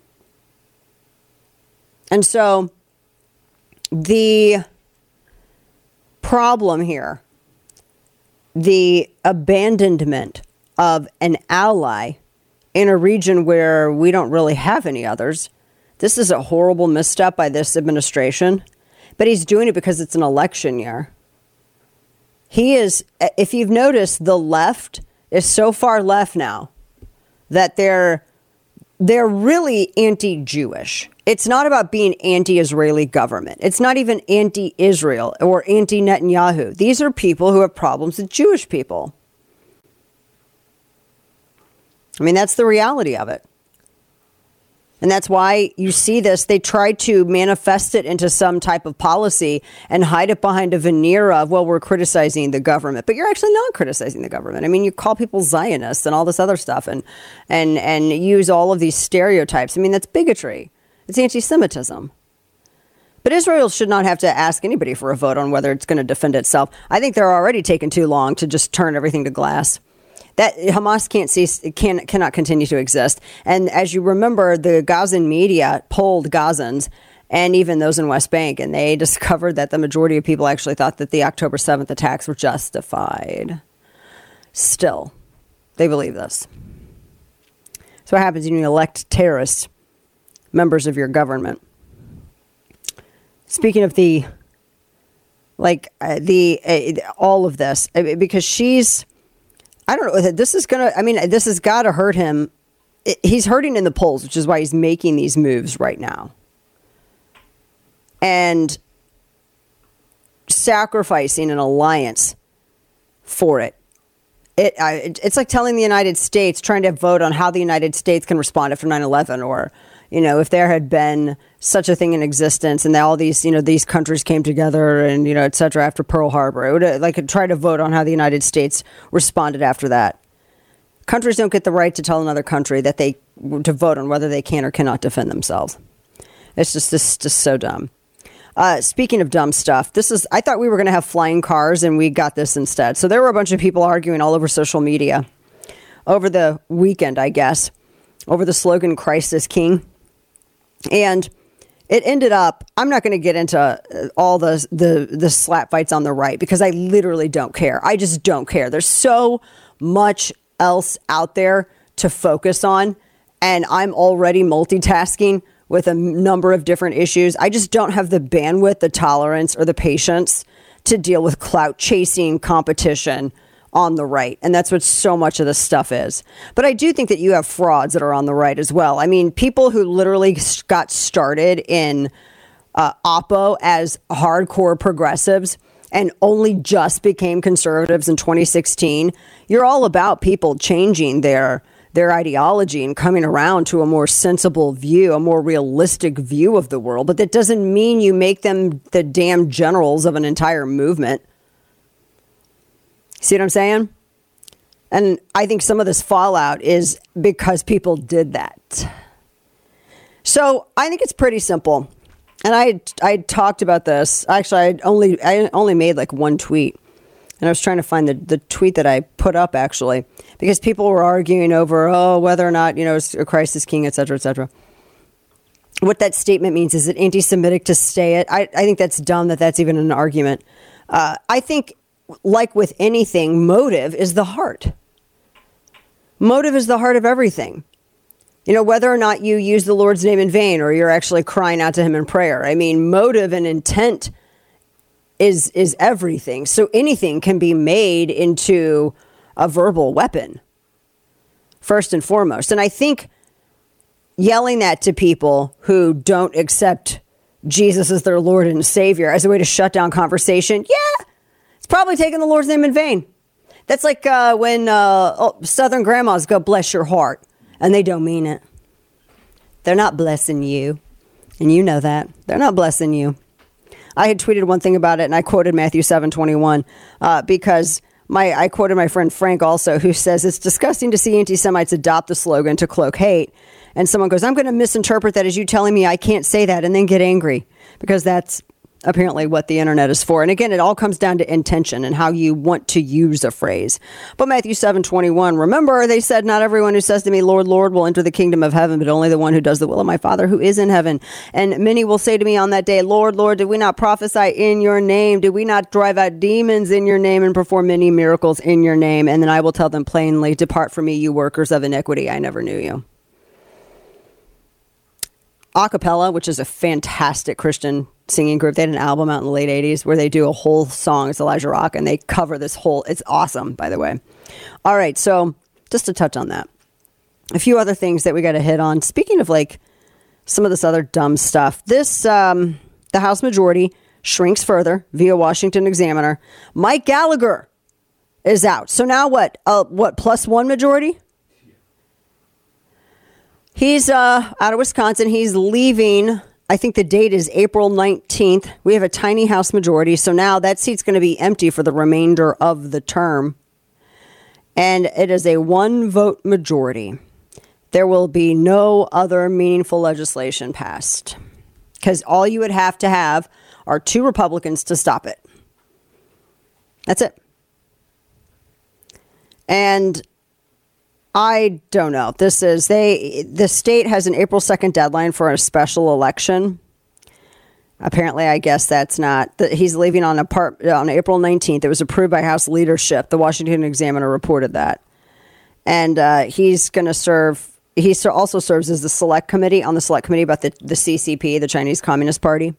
And so the problem here, the abandonment of an ally in a region where we don't really have any others. This is a horrible misstep by this administration, but he's doing it because it's an election year. He is, if you've noticed, the left is so far left now that they're really anti-Jewish. It's not about being anti-Israeli government. It's not even anti-Israel or anti-Netanyahu. These are people who have problems with Jewish people. I mean, that's the reality of it. And that's why you see this. They try to manifest it into some type of policy and hide it behind a veneer of, well, we're criticizing the government. But you're actually not criticizing the government. I mean, you call people Zionists and all this other stuff and use all of these stereotypes. I mean, that's bigotry. It's anti-Semitism. But Israel should not have to ask anybody for a vote on whether it's going to defend itself. I think they're already taking too long to just turn everything to glass. That Hamas cannot continue to exist. And as you remember, the Gazan media polled Gazans and even those in West Bank, and they discovered that the majority of people actually thought that the October 7th attacks were justified. Still, they believe this. So what happens when you elect terrorists, members of your government? Speaking of all of this, because she's, I don't know, this has got to hurt him. He's hurting in the polls, which is why he's making these moves right now. And sacrificing an alliance for it. It's like telling the United States, trying to vote on how the United States can respond after 9/11, or, if there had been such a thing in existence and all these, these countries came together and, et cetera, after Pearl Harbor. It would try to vote on how the United States responded after that. Countries don't get the right to tell another country to vote on whether they can or cannot defend themselves. It's just so dumb. Speaking of dumb stuff, I thought we were going to have flying cars and we got this instead. So there were a bunch of people arguing all over social media over the weekend, I guess, over the slogan, Christ is King. And it ended up, I'm not going to get into all the slap fights on the right because I literally don't care. I just don't care. There's so much else out there to focus on, and I'm already multitasking with a number of different issues. I just don't have the bandwidth, the tolerance, or the patience to deal with clout chasing competition on the right. And that's what so much of this stuff is. But I do think that you have frauds that are on the right as well. I mean, people who literally got started in Oppo as hardcore progressives and only just became conservatives in 2016. You're all about people changing their ideology and coming around to a more sensible view, a more realistic view of the world. But that doesn't mean you make them the damn generals of an entire movement. See what I'm saying? And I think some of this fallout is because people did that. So I think it's pretty simple. And I talked about this. Actually, I only made like one tweet. And I was trying to find the tweet that I put up, actually, because people were arguing over, whether or not, Christ is King, et cetera, et cetera. What that statement means, is it anti-Semitic to say it? I think that's dumb that's even an argument. I think, like with anything, motive is the heart. Motive is the heart of everything. Whether or not you use the Lord's name in vain or you're actually crying out to him in prayer. I mean, motive and intent is everything. So anything can be made into a verbal weapon, first and foremost. And I think yelling that to people who don't accept Jesus as their Lord and Savior as a way to shut down conversation, it's probably taking the Lord's name in vain. That's like when Southern grandmas go, bless your heart, and they don't mean it. They're not blessing you, and you know that. They're not blessing you. I had tweeted one thing about it, and I quoted Matthew 7:21 because I quoted my friend Frank also, who says, it's disgusting to see anti-Semites adopt the slogan to cloak hate. And someone goes, I'm going to misinterpret that as you telling me I can't say that, and then get angry, because that's apparently what the internet is for. And again, it all comes down to intention and how you want to use a phrase. But Matthew 7:21, remember, they said, not everyone who says to me, Lord, Lord, will enter the kingdom of heaven, but only the one who does the will of my Father who is in heaven. And many will say to me on that day, Lord, Lord, did we not prophesy in your name? Did we not drive out demons in your name and perform many miracles in your name? And then I will tell them plainly, depart from me, you workers of iniquity. I never knew you. Acapella, which is a fantastic Christian singing group. They had an album out in the late 80s where they do a whole song. It's Elijah Rock, and they cover this whole... It's awesome, by the way. All right, so just to touch on that. A few other things that we got to hit on. Speaking of, like, some of this other dumb stuff. This, the House majority shrinks further via Washington Examiner. Mike Gallagher is out. So now what? Plus one majority? He's out of Wisconsin. He's leaving. I think the date is April 19th. We have a tiny House majority. So now that seat's going to be empty for the remainder of the term. And it is a 1-vote majority. There will be no other meaningful legislation passed, because all you would have to have are 2 Republicans to stop it. That's it. And I don't know. The state has an April 2nd deadline for a special election. Apparently, I guess that's not. He's leaving on April 19th. It was approved by House leadership. The Washington Examiner reported that. And he's going to serve. He also serves as the select committee about the CCP, the Chinese Communist Party.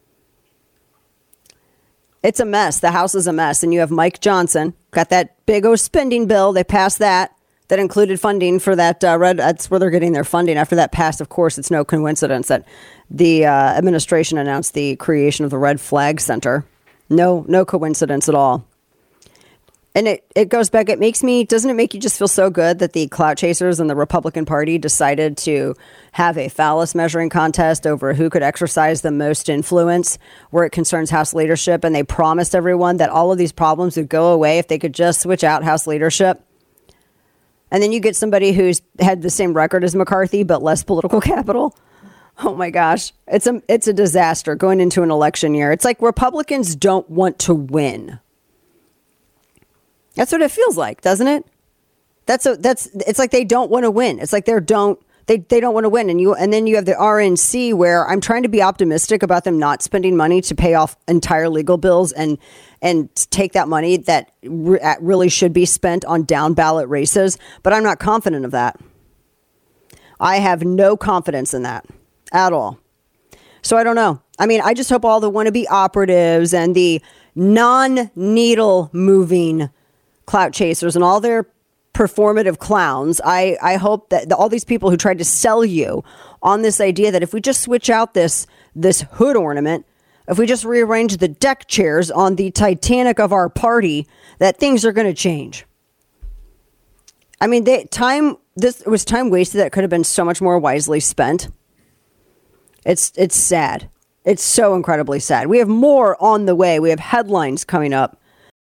It's a mess. The House is a mess. And you have Mike Johnson, got that big old spending bill. They passed that included funding for that that's where they're getting their funding. After that passed, of course, it's no coincidence that the administration announced the creation of the Red Flag Center. No coincidence at all. And it goes back. Doesn't it make you just feel so good that the clout chasers in the Republican Party decided to have a phallus measuring contest over who could exercise the most influence where it concerns House leadership? And they promised everyone that all of these problems would go away if they could just switch out House leadership. And then you get somebody who's had the same record as McCarthy, but less political capital. Oh my gosh. It's a disaster going into an election year. It's like Republicans don't want to win. That's what it feels like, doesn't it? It's like they don't want to win. It's like they don't want to win. And then you have the RNC, where I'm trying to be optimistic about them not spending money to pay off entire legal bills and take that money that really should be spent on down ballot races. But I'm not confident of that. I have no confidence in that at all. So I don't know. I mean, I just hope all the wannabe operatives and the non-needle moving clout chasers and all their performative clowns, I hope that all these people who tried to sell you on this idea that if we just switch out this hood ornament, if we just rearrange the deck chairs on the Titanic of our party, that things are going to change. I mean, it was time wasted that could have been so much more wisely spent. It's sad. It's so incredibly sad. We have more on the way. We have headlines coming up.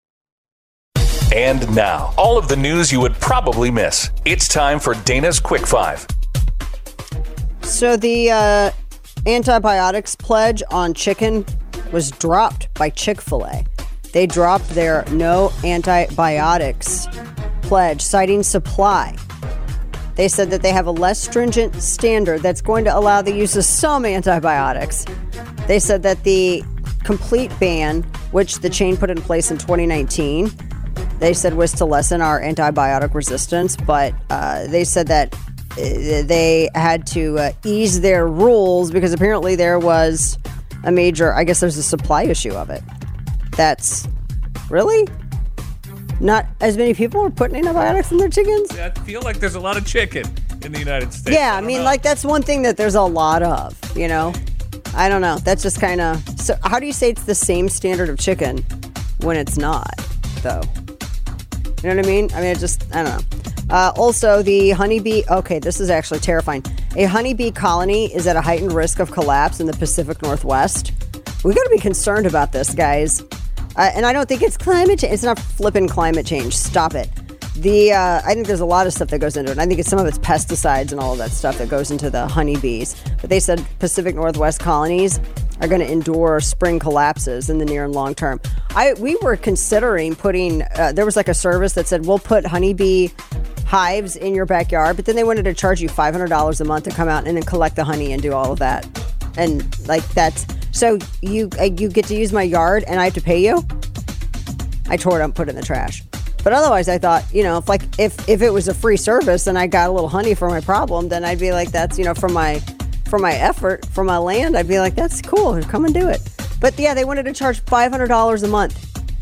And now, all of the news you would probably miss. It's time for Dana's Quick 5. So the antibiotics pledge on chicken was dropped by Chick-fil-A. They dropped their no antibiotics pledge, citing supply. They said that they have a less stringent standard that's going to allow the use of some antibiotics. They said that the complete ban, which the chain put in place in 2019, they said was to lessen our antibiotic resistance, but they said that they had to ease their rules because apparently there was there's a supply issue of it. That's really not as many people are putting antibiotics in their chickens. I feel like there's a lot of chicken in the United States. Yeah, I mean, like that's one thing that there's a lot of, you know? I don't know. That's just kind of, so how do you say it's the same standard of chicken when it's not, though? You know what I mean? I mean, I don't know. Also, the honeybee, okay, this is actually terrifying. A honeybee colony is at a heightened risk of collapse in the Pacific Northwest. We got to be concerned about this, guys. And I don't think it's climate change. It's not flipping climate change. Stop it. I think there's a lot of stuff that goes into it. I think some of it's pesticides and all of that stuff that goes into the honeybees. But they said Pacific Northwest colonies are going to endure spring collapses in the near and long term. We were considering putting, there was like a service that said, we'll put honeybee hives in your backyard, but then they wanted to charge you $500 a month to come out and then collect the honey and do all of that. And like that's, so you get to use my yard and I have to pay you? I tore it up and put it in the trash. But otherwise, I thought, you know, if it was a free service and I got a little honey for my problem, then I'd be like, that's, you know, for my effort, for my land, I'd be like, that's cool. Come and do it. But yeah, they wanted to charge $500 a month.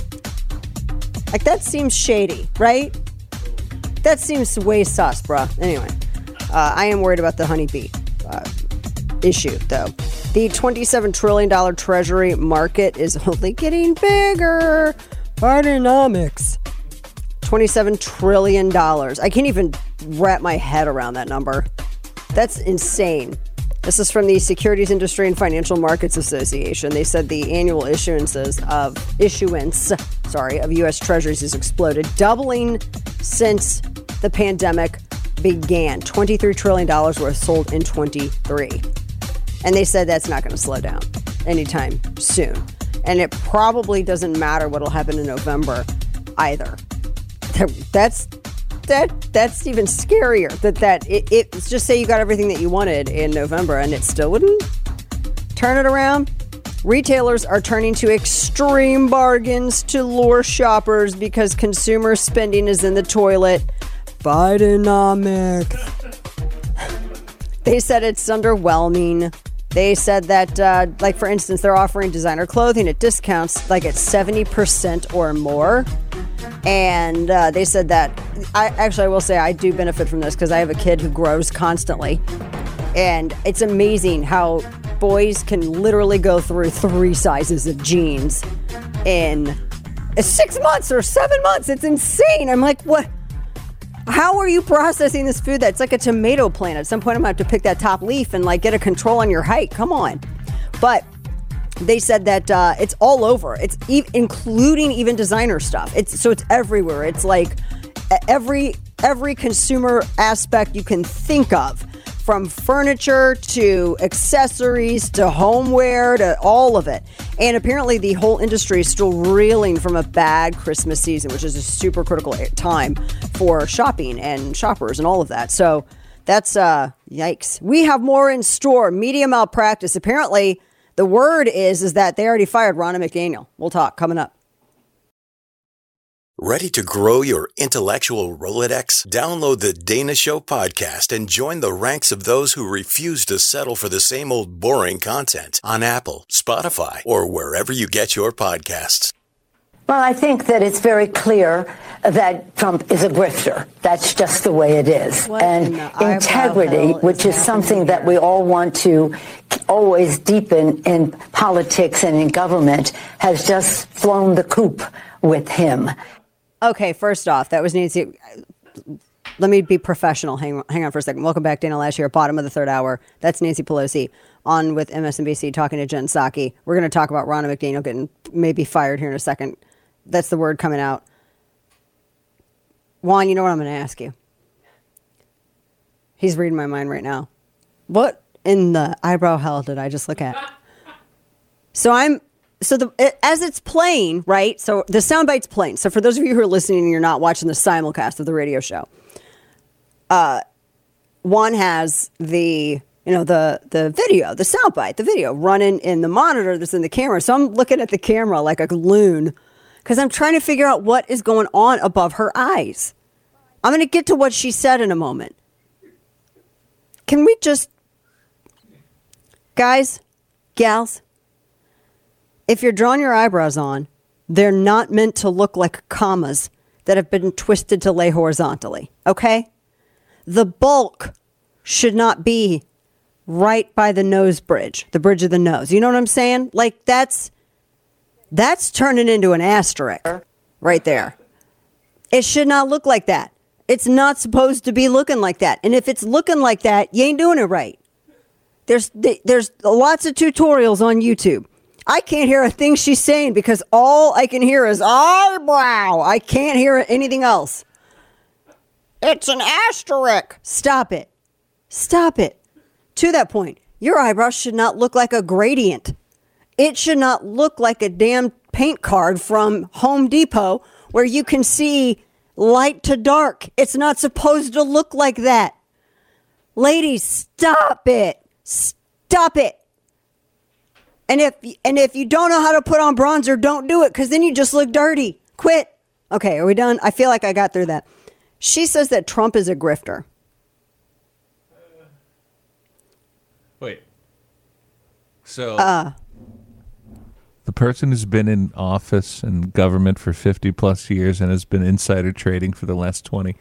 Like that seems shady, right? That seems way sus, bruh. Anyway, I am worried about the honeybee issue, though. The $27 trillion treasury market is only getting bigger. Bidenomics. $27 trillion. I can't even wrap my head around that number. That's insane. This is from the Securities Industry and Financial Markets Association. They said the annual issuance of U.S. Treasuries has exploded, doubling since the pandemic began. $23 trillion worth sold in 23. And they said that's not going to slow down anytime soon. And it probably doesn't matter what will happen in November either. That's even scarier. It's just say you got everything that you wanted in November and it still wouldn't turn it around. Retailers are turning to extreme bargains to lure shoppers because consumer spending is in the toilet. Bidenomics. They said it's underwhelming. They said that, like, for instance, they're offering designer clothing at discounts, like at 70% or more. And they said that, I will say I do benefit from this because I have a kid who grows constantly. And it's amazing how boys can literally go through 3 sizes of jeans in 6 months or 7 months. It's insane. I'm like, what? How are you processing this food? That's like a tomato plant. At some point, I'm going to have to pick that top leaf and like get a control on your height. Come on. But they said that it's all over. It's including even designer stuff. It's everywhere. It's like every consumer aspect you can think of, from furniture to accessories to homeware to all of it. And apparently the whole industry is still reeling from a bad Christmas season, which is a super critical time for shopping and shoppers and all of that. So that's yikes. We have more in store. Media malpractice. Apparently the word is that they already fired Ronna McDaniel. We'll talk coming up. Ready to grow your intellectual Rolodex? Download the Dana Show podcast and join the ranks of those who refuse to settle for the same old boring content on Apple, Spotify, or wherever you get your podcasts. Well, I think that it's very clear that Trump is a grifter. That's just the way it is. And integrity, which is something that we all want to always deepen in politics and in government, has just flown the coop with him. Okay, first off, that was Nancy. Let me be professional. Hang on for a second. Welcome back, Dana Lash here, bottom of the third hour. That's Nancy Pelosi on with MSNBC talking to Jen Psaki. We're going to talk about Ronna McDaniel getting maybe fired here in a second. That's the word coming out. Juan, you know what I'm going to ask you? He's reading my mind right now. What in the eyebrow hell did I just look at? As it's playing, right? So the soundbite's playing. So for those of you who are listening and you're not watching the simulcast of the radio show, Juan has the video, the soundbite, the video running in the monitor that's in the camera. So I'm looking at the camera like a loon because I'm trying to figure out what is going on above her eyes. I'm going to get to what she said in a moment. Can we just, guys, gals, if you're drawing your eyebrows on They're not meant to look like commas that have been twisted to lay horizontally, okay? The bulk should not be right by the nose bridge, the bridge of the nose. You know what I'm saying? Like, that's turning into an asterisk right there. It should not look like that. It's not supposed to be looking like that. And if it's looking like that, you ain't doing it right. There's lots of tutorials on YouTube. I can't hear a thing she's saying because all I can hear is eyebrow. I can't hear anything else. It's an asterisk. Stop it. Stop it. To that point, your eyebrows should not look like a gradient. It should not look like a damn paint card from Home Depot where you can see light to dark. It's not supposed to look like that. Ladies, stop it. Stop it. And if you don't know how to put on bronzer, don't do it, because then you just look dirty. Quit. Okay, are we done? I feel like I got through that. She says that Trump is a grifter. Wait. So the person who's been in office and government for 50 plus years and has been insider trading for the last 20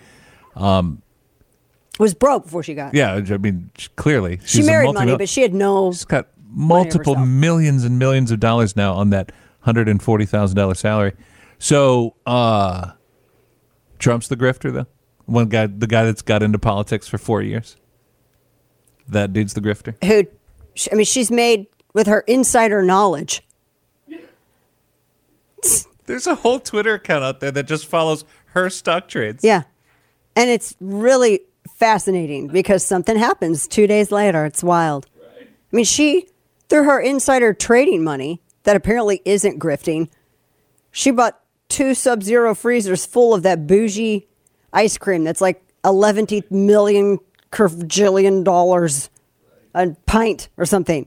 was broke before she got. Yeah, I mean, clearly she married money, but she had no. She's got multiple millions and millions of dollars now on that $140,000 salary. So Trump's the grifter, though. The guy that's got into politics for 4 years. That dude's the grifter. Who? I mean, she's made with her insider knowledge. There's a whole Twitter account out there that just follows her stock trades. Yeah, and it's really fascinating because something happens 2 days later. It's wild. Right. I mean, she, through her insider trading money that apparently isn't grifting, she bought 2 Sub-Zero freezers full of that bougie ice cream that's like $11 million $1 a pint or something.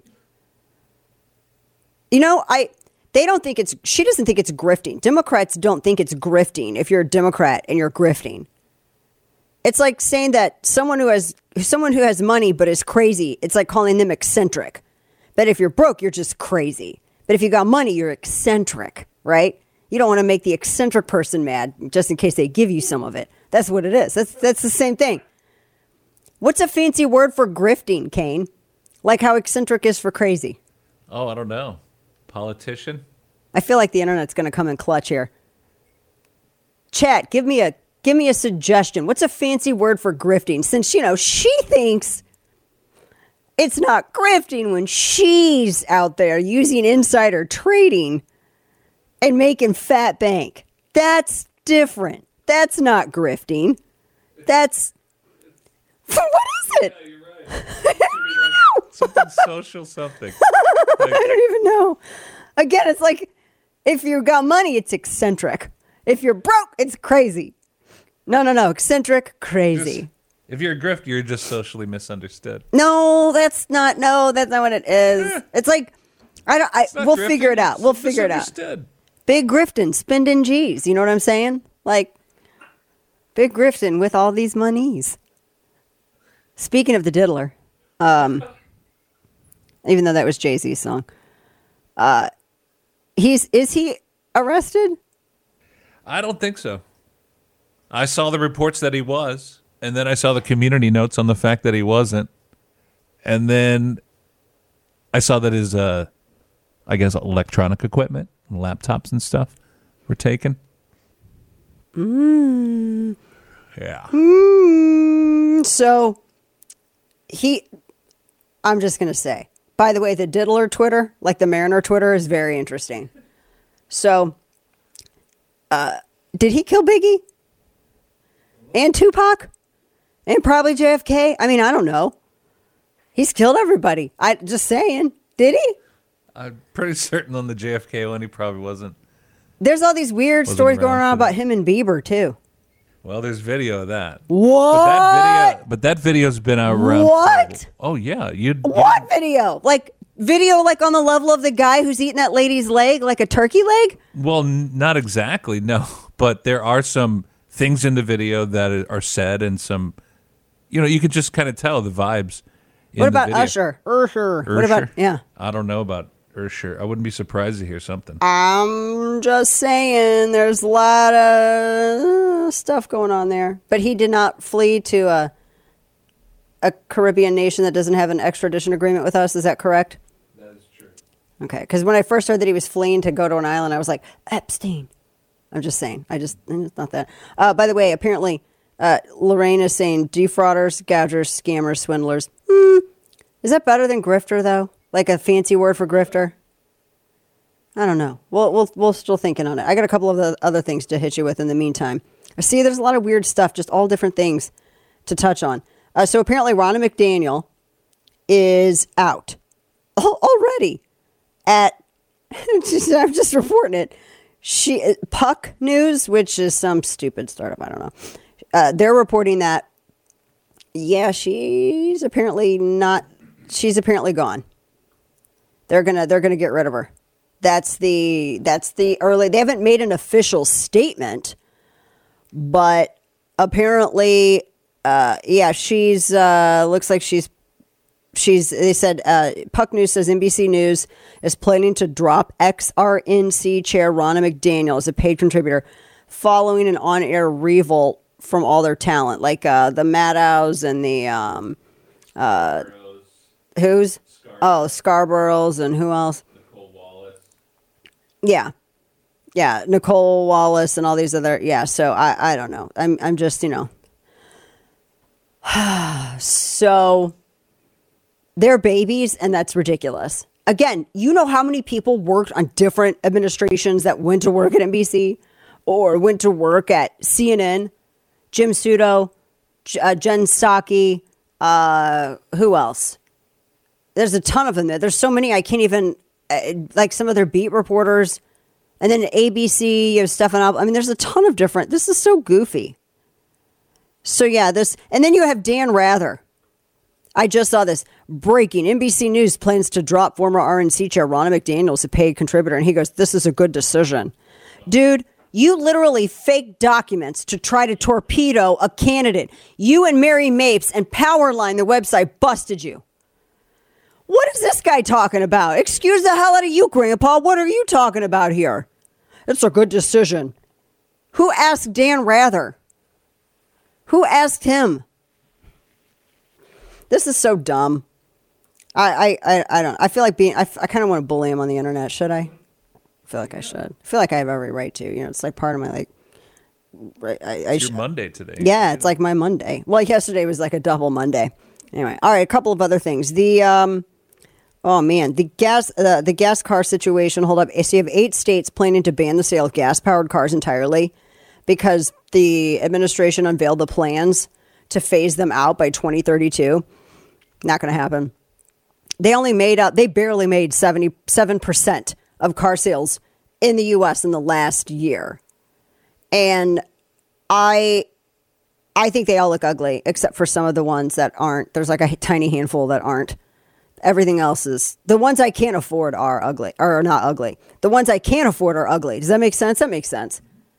You know, she doesn't think it's grifting. Democrats don't think it's grifting if you're a Democrat and you're grifting. It's like saying that someone who has money but is crazy, it's like calling them eccentric. But if you're broke, you're just crazy. But if you got money, you're eccentric, right? You don't want to make the eccentric person mad just in case they give you some of it. That's what it is. That's the same thing. What's a fancy word for grifting, Kane? Like how eccentric is for crazy. Oh, I don't know. Politician? I feel like the internet's going to come in clutch here. Chat, give me a suggestion. What's a fancy word for grifting? Since, she thinks it's not grifting when she's out there using insider trading and making fat bank. That's different. That's not grifting. That's... What is it? Yeah, you're right. Something social something. I don't even know. Again, it's like if you got money, it's eccentric. If you're broke, it's crazy. No. Eccentric, crazy. If you're a grifter, you're just socially misunderstood. No, that's not what it is. It's like, we'll grifting, figure it out. We'll figure it out. Big grifting, spending G's. You know what I'm saying? Like, big grifting with all these monies. Speaking of the diddler, even though that was Jay-Z's song, is he arrested? I don't think so. I saw the reports that he was, and then I saw the community notes on the fact that he wasn't, and then I saw that his, electronic equipment, laptops and stuff were taken. Yeah. So I'm just going to say, by the way, the diddler Twitter, like the Mariner Twitter, is very interesting. So, did he kill Biggie? And Tupac? And probably JFK? I mean, I don't know. He's killed everybody. Just saying. Did he? I'm pretty certain on the JFK one, he probably wasn't. There's all these weird stories going around about him and Bieber, too. Well, there's video of that. What? But that video's been around. What? Oh, yeah. What video? Video on the level of the guy who's eating that lady's leg, like a turkey leg? Well, not exactly, no. But there are some things in the video that are said and some, you can just kind of tell the vibes. What about Usher? What about, yeah. I don't know about sure. I wouldn't be surprised to hear something. I'm just saying there's a lot of stuff going on there. But he did not flee to a Caribbean nation that doesn't have an extradition agreement with us. Is that correct? That is true. Okay, because when I first heard that he was fleeing to go to an island, I was like, Epstein. I'm just saying. It's not that. By the way, apparently, Lorraine is saying defrauders, gougers, scammers, swindlers. Is that better than grifter, though? Like a fancy word for grifter? I don't know. We'll still thinking on it. I got a couple of the other things to hit you with in the meantime. I see there's a lot of weird stuff, just all different things to touch on. So apparently Ronna McDaniel is out already at, I'm just reporting it. Puck News, which is some stupid startup, I don't know. They're reporting that, yeah, she's apparently gone. They're gonna get rid of her. That's the early. They haven't made an official statement, but apparently, she's looks like she's. They said Puck News says NBC News is planning to drop XRNC chair Ronna McDaniel as a paid contributor, following an on-air revolt from all their talent, like the Maddows and the Scarboroughs and who else? Nicole Wallace. Yeah, Nicole Wallace and all these other. Yeah, so I don't know. I'm just so. They're babies, and that's ridiculous. Again, you know how many people worked on different administrations that went to work at NBC or went to work at CNN? Jim Sudo, Jen Psaki, who else? There's a ton of them there. There's so many I can't even, like some of their beat reporters. And then ABC, you have Stefan Alba. I mean, there's a ton of different, this is so goofy. So yeah, and then you have Dan Rather. I just saw this. Breaking. NBC News plans to drop former RNC chair Ronna McDaniel as a paid contributor. And he goes, this is a good decision. Dude, you literally faked documents to try to torpedo a candidate. You and Mary Mapes and Powerline, the website, busted you. What is this guy talking about? Excuse the hell out of you, Grandpa. What are you talking about here? It's a good decision. Who asked Dan Rather? Who asked him? This is so dumb. I don't. I feel like I kind of want to bully him on the internet. Should I? I feel like I should. I feel like I have every right to. It's like part of my like. Right. It's your Monday today. Yeah, it's like my Monday. Well, yesterday was like a double Monday. Anyway, all right. A couple of other things. The gas car situation. Hold up. So you have 8 states planning to ban the sale of gas powered cars entirely, because the administration unveiled the plans to phase them out by 2032. Not going to happen. They barely made 77% of car sales in the U.S. in the last year. And I think they all look ugly, except for some of the ones that aren't. There's like a tiny handful that aren't. Everything else is, the ones I can't afford are ugly, or not ugly. The ones I can't afford are ugly. Does that make sense? That makes sense.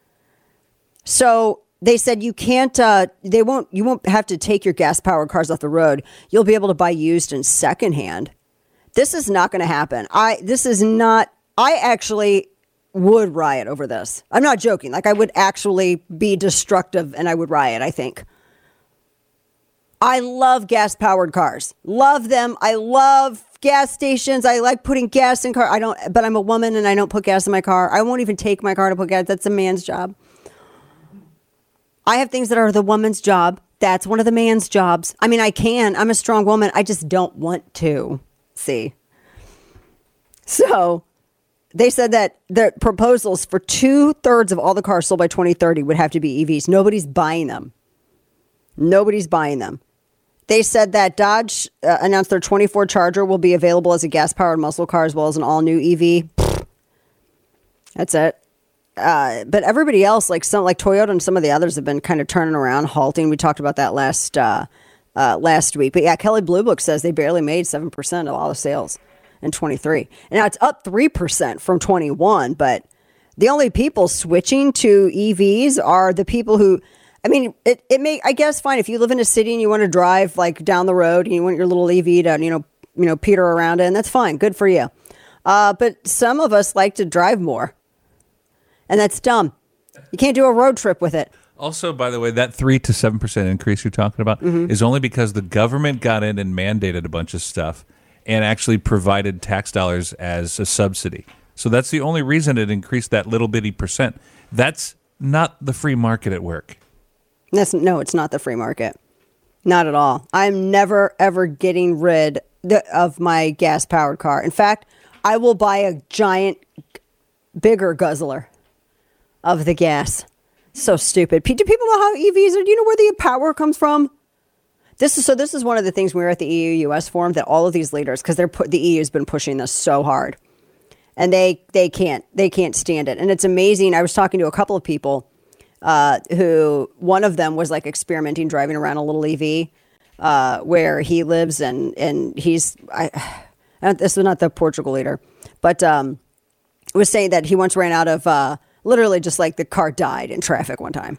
So they said you can't, you won't have to take your gas powered cars off the road. You'll be able to buy used and secondhand. This is not going to happen. I actually would riot over this. I'm not joking. Like, I would actually be destructive and I would riot, I think. I love gas powered cars. Love them. I love gas stations. I like putting gas in car. But I'm a woman and I don't put gas in my car. I won't even take my car to put gas. That's a man's job. I have things that are the woman's job. That's one of the man's jobs. I mean, I can. I'm a strong woman. I just don't want to. See? So they said that the proposals for 2/3 of all the cars sold by 2030 would have to be EVs. Nobody's buying them. They said that Dodge announced their 24 Charger will be available as a gas-powered muscle car as well as an all-new EV. That's it. But everybody else, like Toyota and some of the others, have been kind of turning around, halting. We talked about that last week. But yeah, Kelley Blue Book says they barely made 7% of all the sales in 23. And now it's up 3% from 21. But the only people switching to EVs are the people who, I mean, I guess fine if you live in a city and you want to drive like down the road and you want your little EV to, peter around in, that's fine. Good for you. But some of us like to drive more. And that's dumb. You can't do a road trip with it. Also, by the way, that 3 to 7% increase you're talking about is only because the government got in and mandated a bunch of stuff and actually provided tax dollars as a subsidy. So that's the only reason it increased that little bitty percent. That's not the free market at work. No, it's not the free market. Not at all. I'm never, ever getting rid of my gas-powered car. In fact, I will buy a giant, bigger guzzler of the gas. So stupid. Do people know how EVs are? Do you know where the power comes from? This is one of the things we were at the EU-US forum that all of these leaders, because the EU has been pushing this so hard, and they can't stand it. And it's amazing. I was talking to a couple of people who, one of them was like experimenting driving around a little EV where he lives, and he's this was not the Portugal leader, but was saying that he once ran out of literally just like the car died in traffic one time.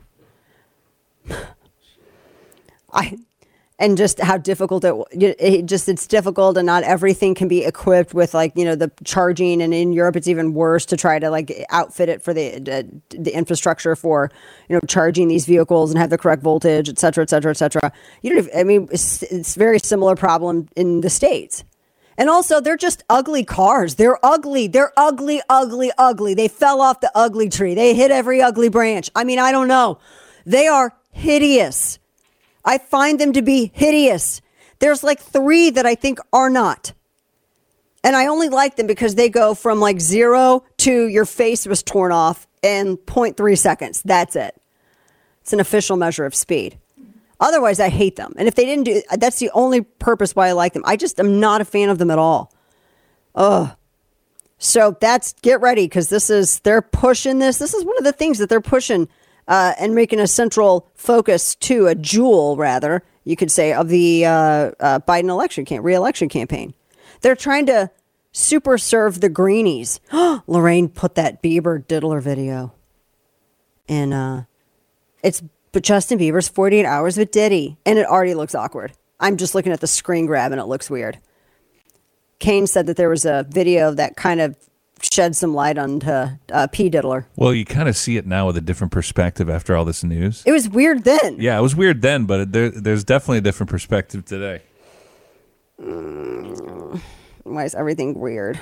And just how difficult it's difficult, and not everything can be equipped with the charging. And in Europe, it's even worse to try to outfit it for the infrastructure for, charging these vehicles and have the correct voltage, et cetera, et cetera, et cetera. It's a very similar problem in the States. And also, they're just ugly cars. They're ugly. They're ugly, ugly, ugly. They fell off the ugly tree. They hit every ugly branch. I don't know. They are hideous. I find them to be hideous. There's 3 that I think are not. And I only like them because they go from 0 to your face was torn off in 0.3 seconds. That's it. It's an official measure of speed. Otherwise, I hate them. And if they didn't do, that's the only purpose why I like them. I just am not a fan of them at all. Ugh. So get ready, because they're pushing this. This is one of the things that they're pushing and making a central focus to, a jewel, rather, you could say, of the Biden re-election campaign. They're trying to super serve the greenies. Lorraine put that Bieber diddler video. And it's Justin Bieber's 48 Hours with Diddy. And it already looks awkward. I'm just looking at the screen grab and it looks weird. Kane said that there was a video that kind of shed some light onto P. Diddler. Well, you kind of see it now with a different perspective after all this news. It was weird then. Yeah, it was weird then, but there's definitely a different perspective today. Why is everything weird?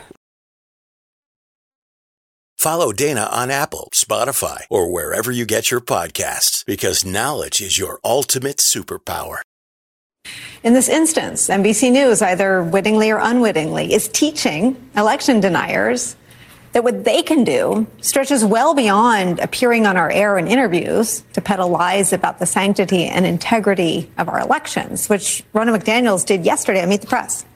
Follow Dana on Apple, Spotify, or wherever you get your podcasts, because knowledge is your ultimate superpower. In this instance, NBC News, either wittingly or unwittingly, is teaching election deniers that what they can do stretches well beyond appearing on our air in interviews to peddle lies about the sanctity and integrity of our elections, which Ronna McDaniels did yesterday at Meet the Press.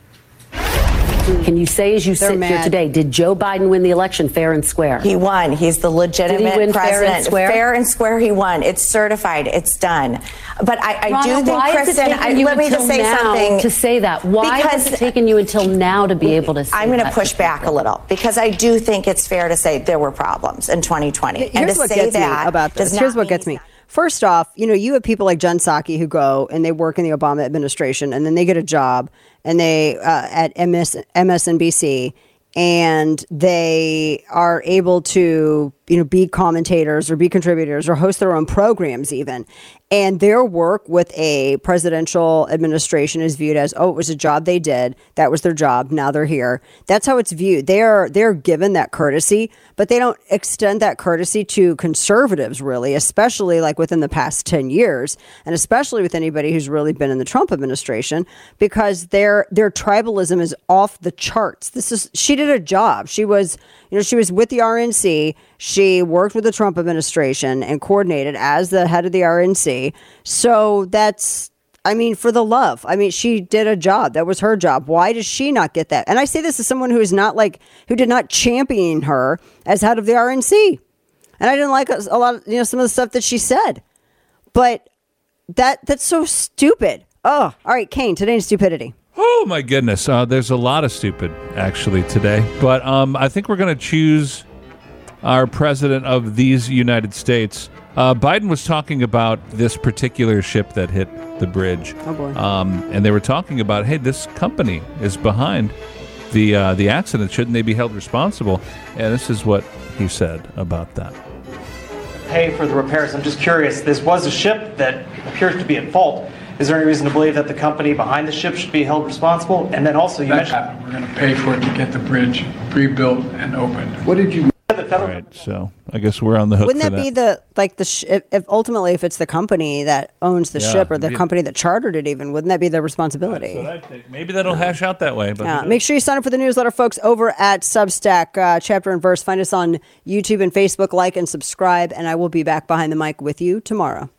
Can you say, as you sit here today, did Joe Biden win the election fair and square? He won. He's the legitimate Did he win president. Fair and square? Fair and square, he won. It's certified. It's done. But I Ronna, do think, why Kristen, let me just say something to say that. Why has it taken you until now to be able to say I'm going to push back a little, because I do think it's fair to say there were problems in 2020. Here's what gets me about this. Here's what gets me. First off, you have people like Jen Psaki who go and they work in the Obama administration, and then they get a job and they at MSNBC, and they are able to be commentators or be contributors or host their own programs even. And their work with a presidential administration is viewed as, oh, it was a job they did. That was their job. Now they're here. That's how it's viewed. They're given that courtesy, but they don't extend that courtesy to conservatives, really, especially within the past 10 years, and especially with anybody who's really been in the Trump administration, because their tribalism is off the charts. She did a job. She was with the RNC. She worked with the Trump administration and coordinated as the head of the RNC. So that's, for the love. She did a job. That was her job. Why does she not get that? And I say this as someone who is not who did not champion her as head of the RNC. And I didn't like a lot of, some of the stuff that she said. But that's so stupid. Oh, all right, Kane, today's stupidity. Oh, my goodness. There's a lot of stupid, actually, today. But I think we're going to choose our president of these United States. Biden was talking about this particular ship that hit the bridge. Oh, boy. And they were talking about, hey, this company is behind the accident, shouldn't they be held responsible? And this is what he said about that. Pay for the repairs. I'm just curious, this was a ship that appears to be at fault. Is there any reason to believe that the company behind the ship should be held responsible? And then also, you mentioned we're going to pay for it to get the bridge rebuilt and opened. What did you? All right, so I guess we're on the hook. Wouldn't for that be if ultimately if it's the company that owns the ship or the company that chartered it, even wouldn't that be their responsibility? That's what I think. Maybe that'll hash out that way. But yeah. Make sure you sign up for the newsletter, folks, over at Substack, Chapter and Verse. Find us on YouTube and Facebook. Like and subscribe, and I will be back behind the mic with you tomorrow.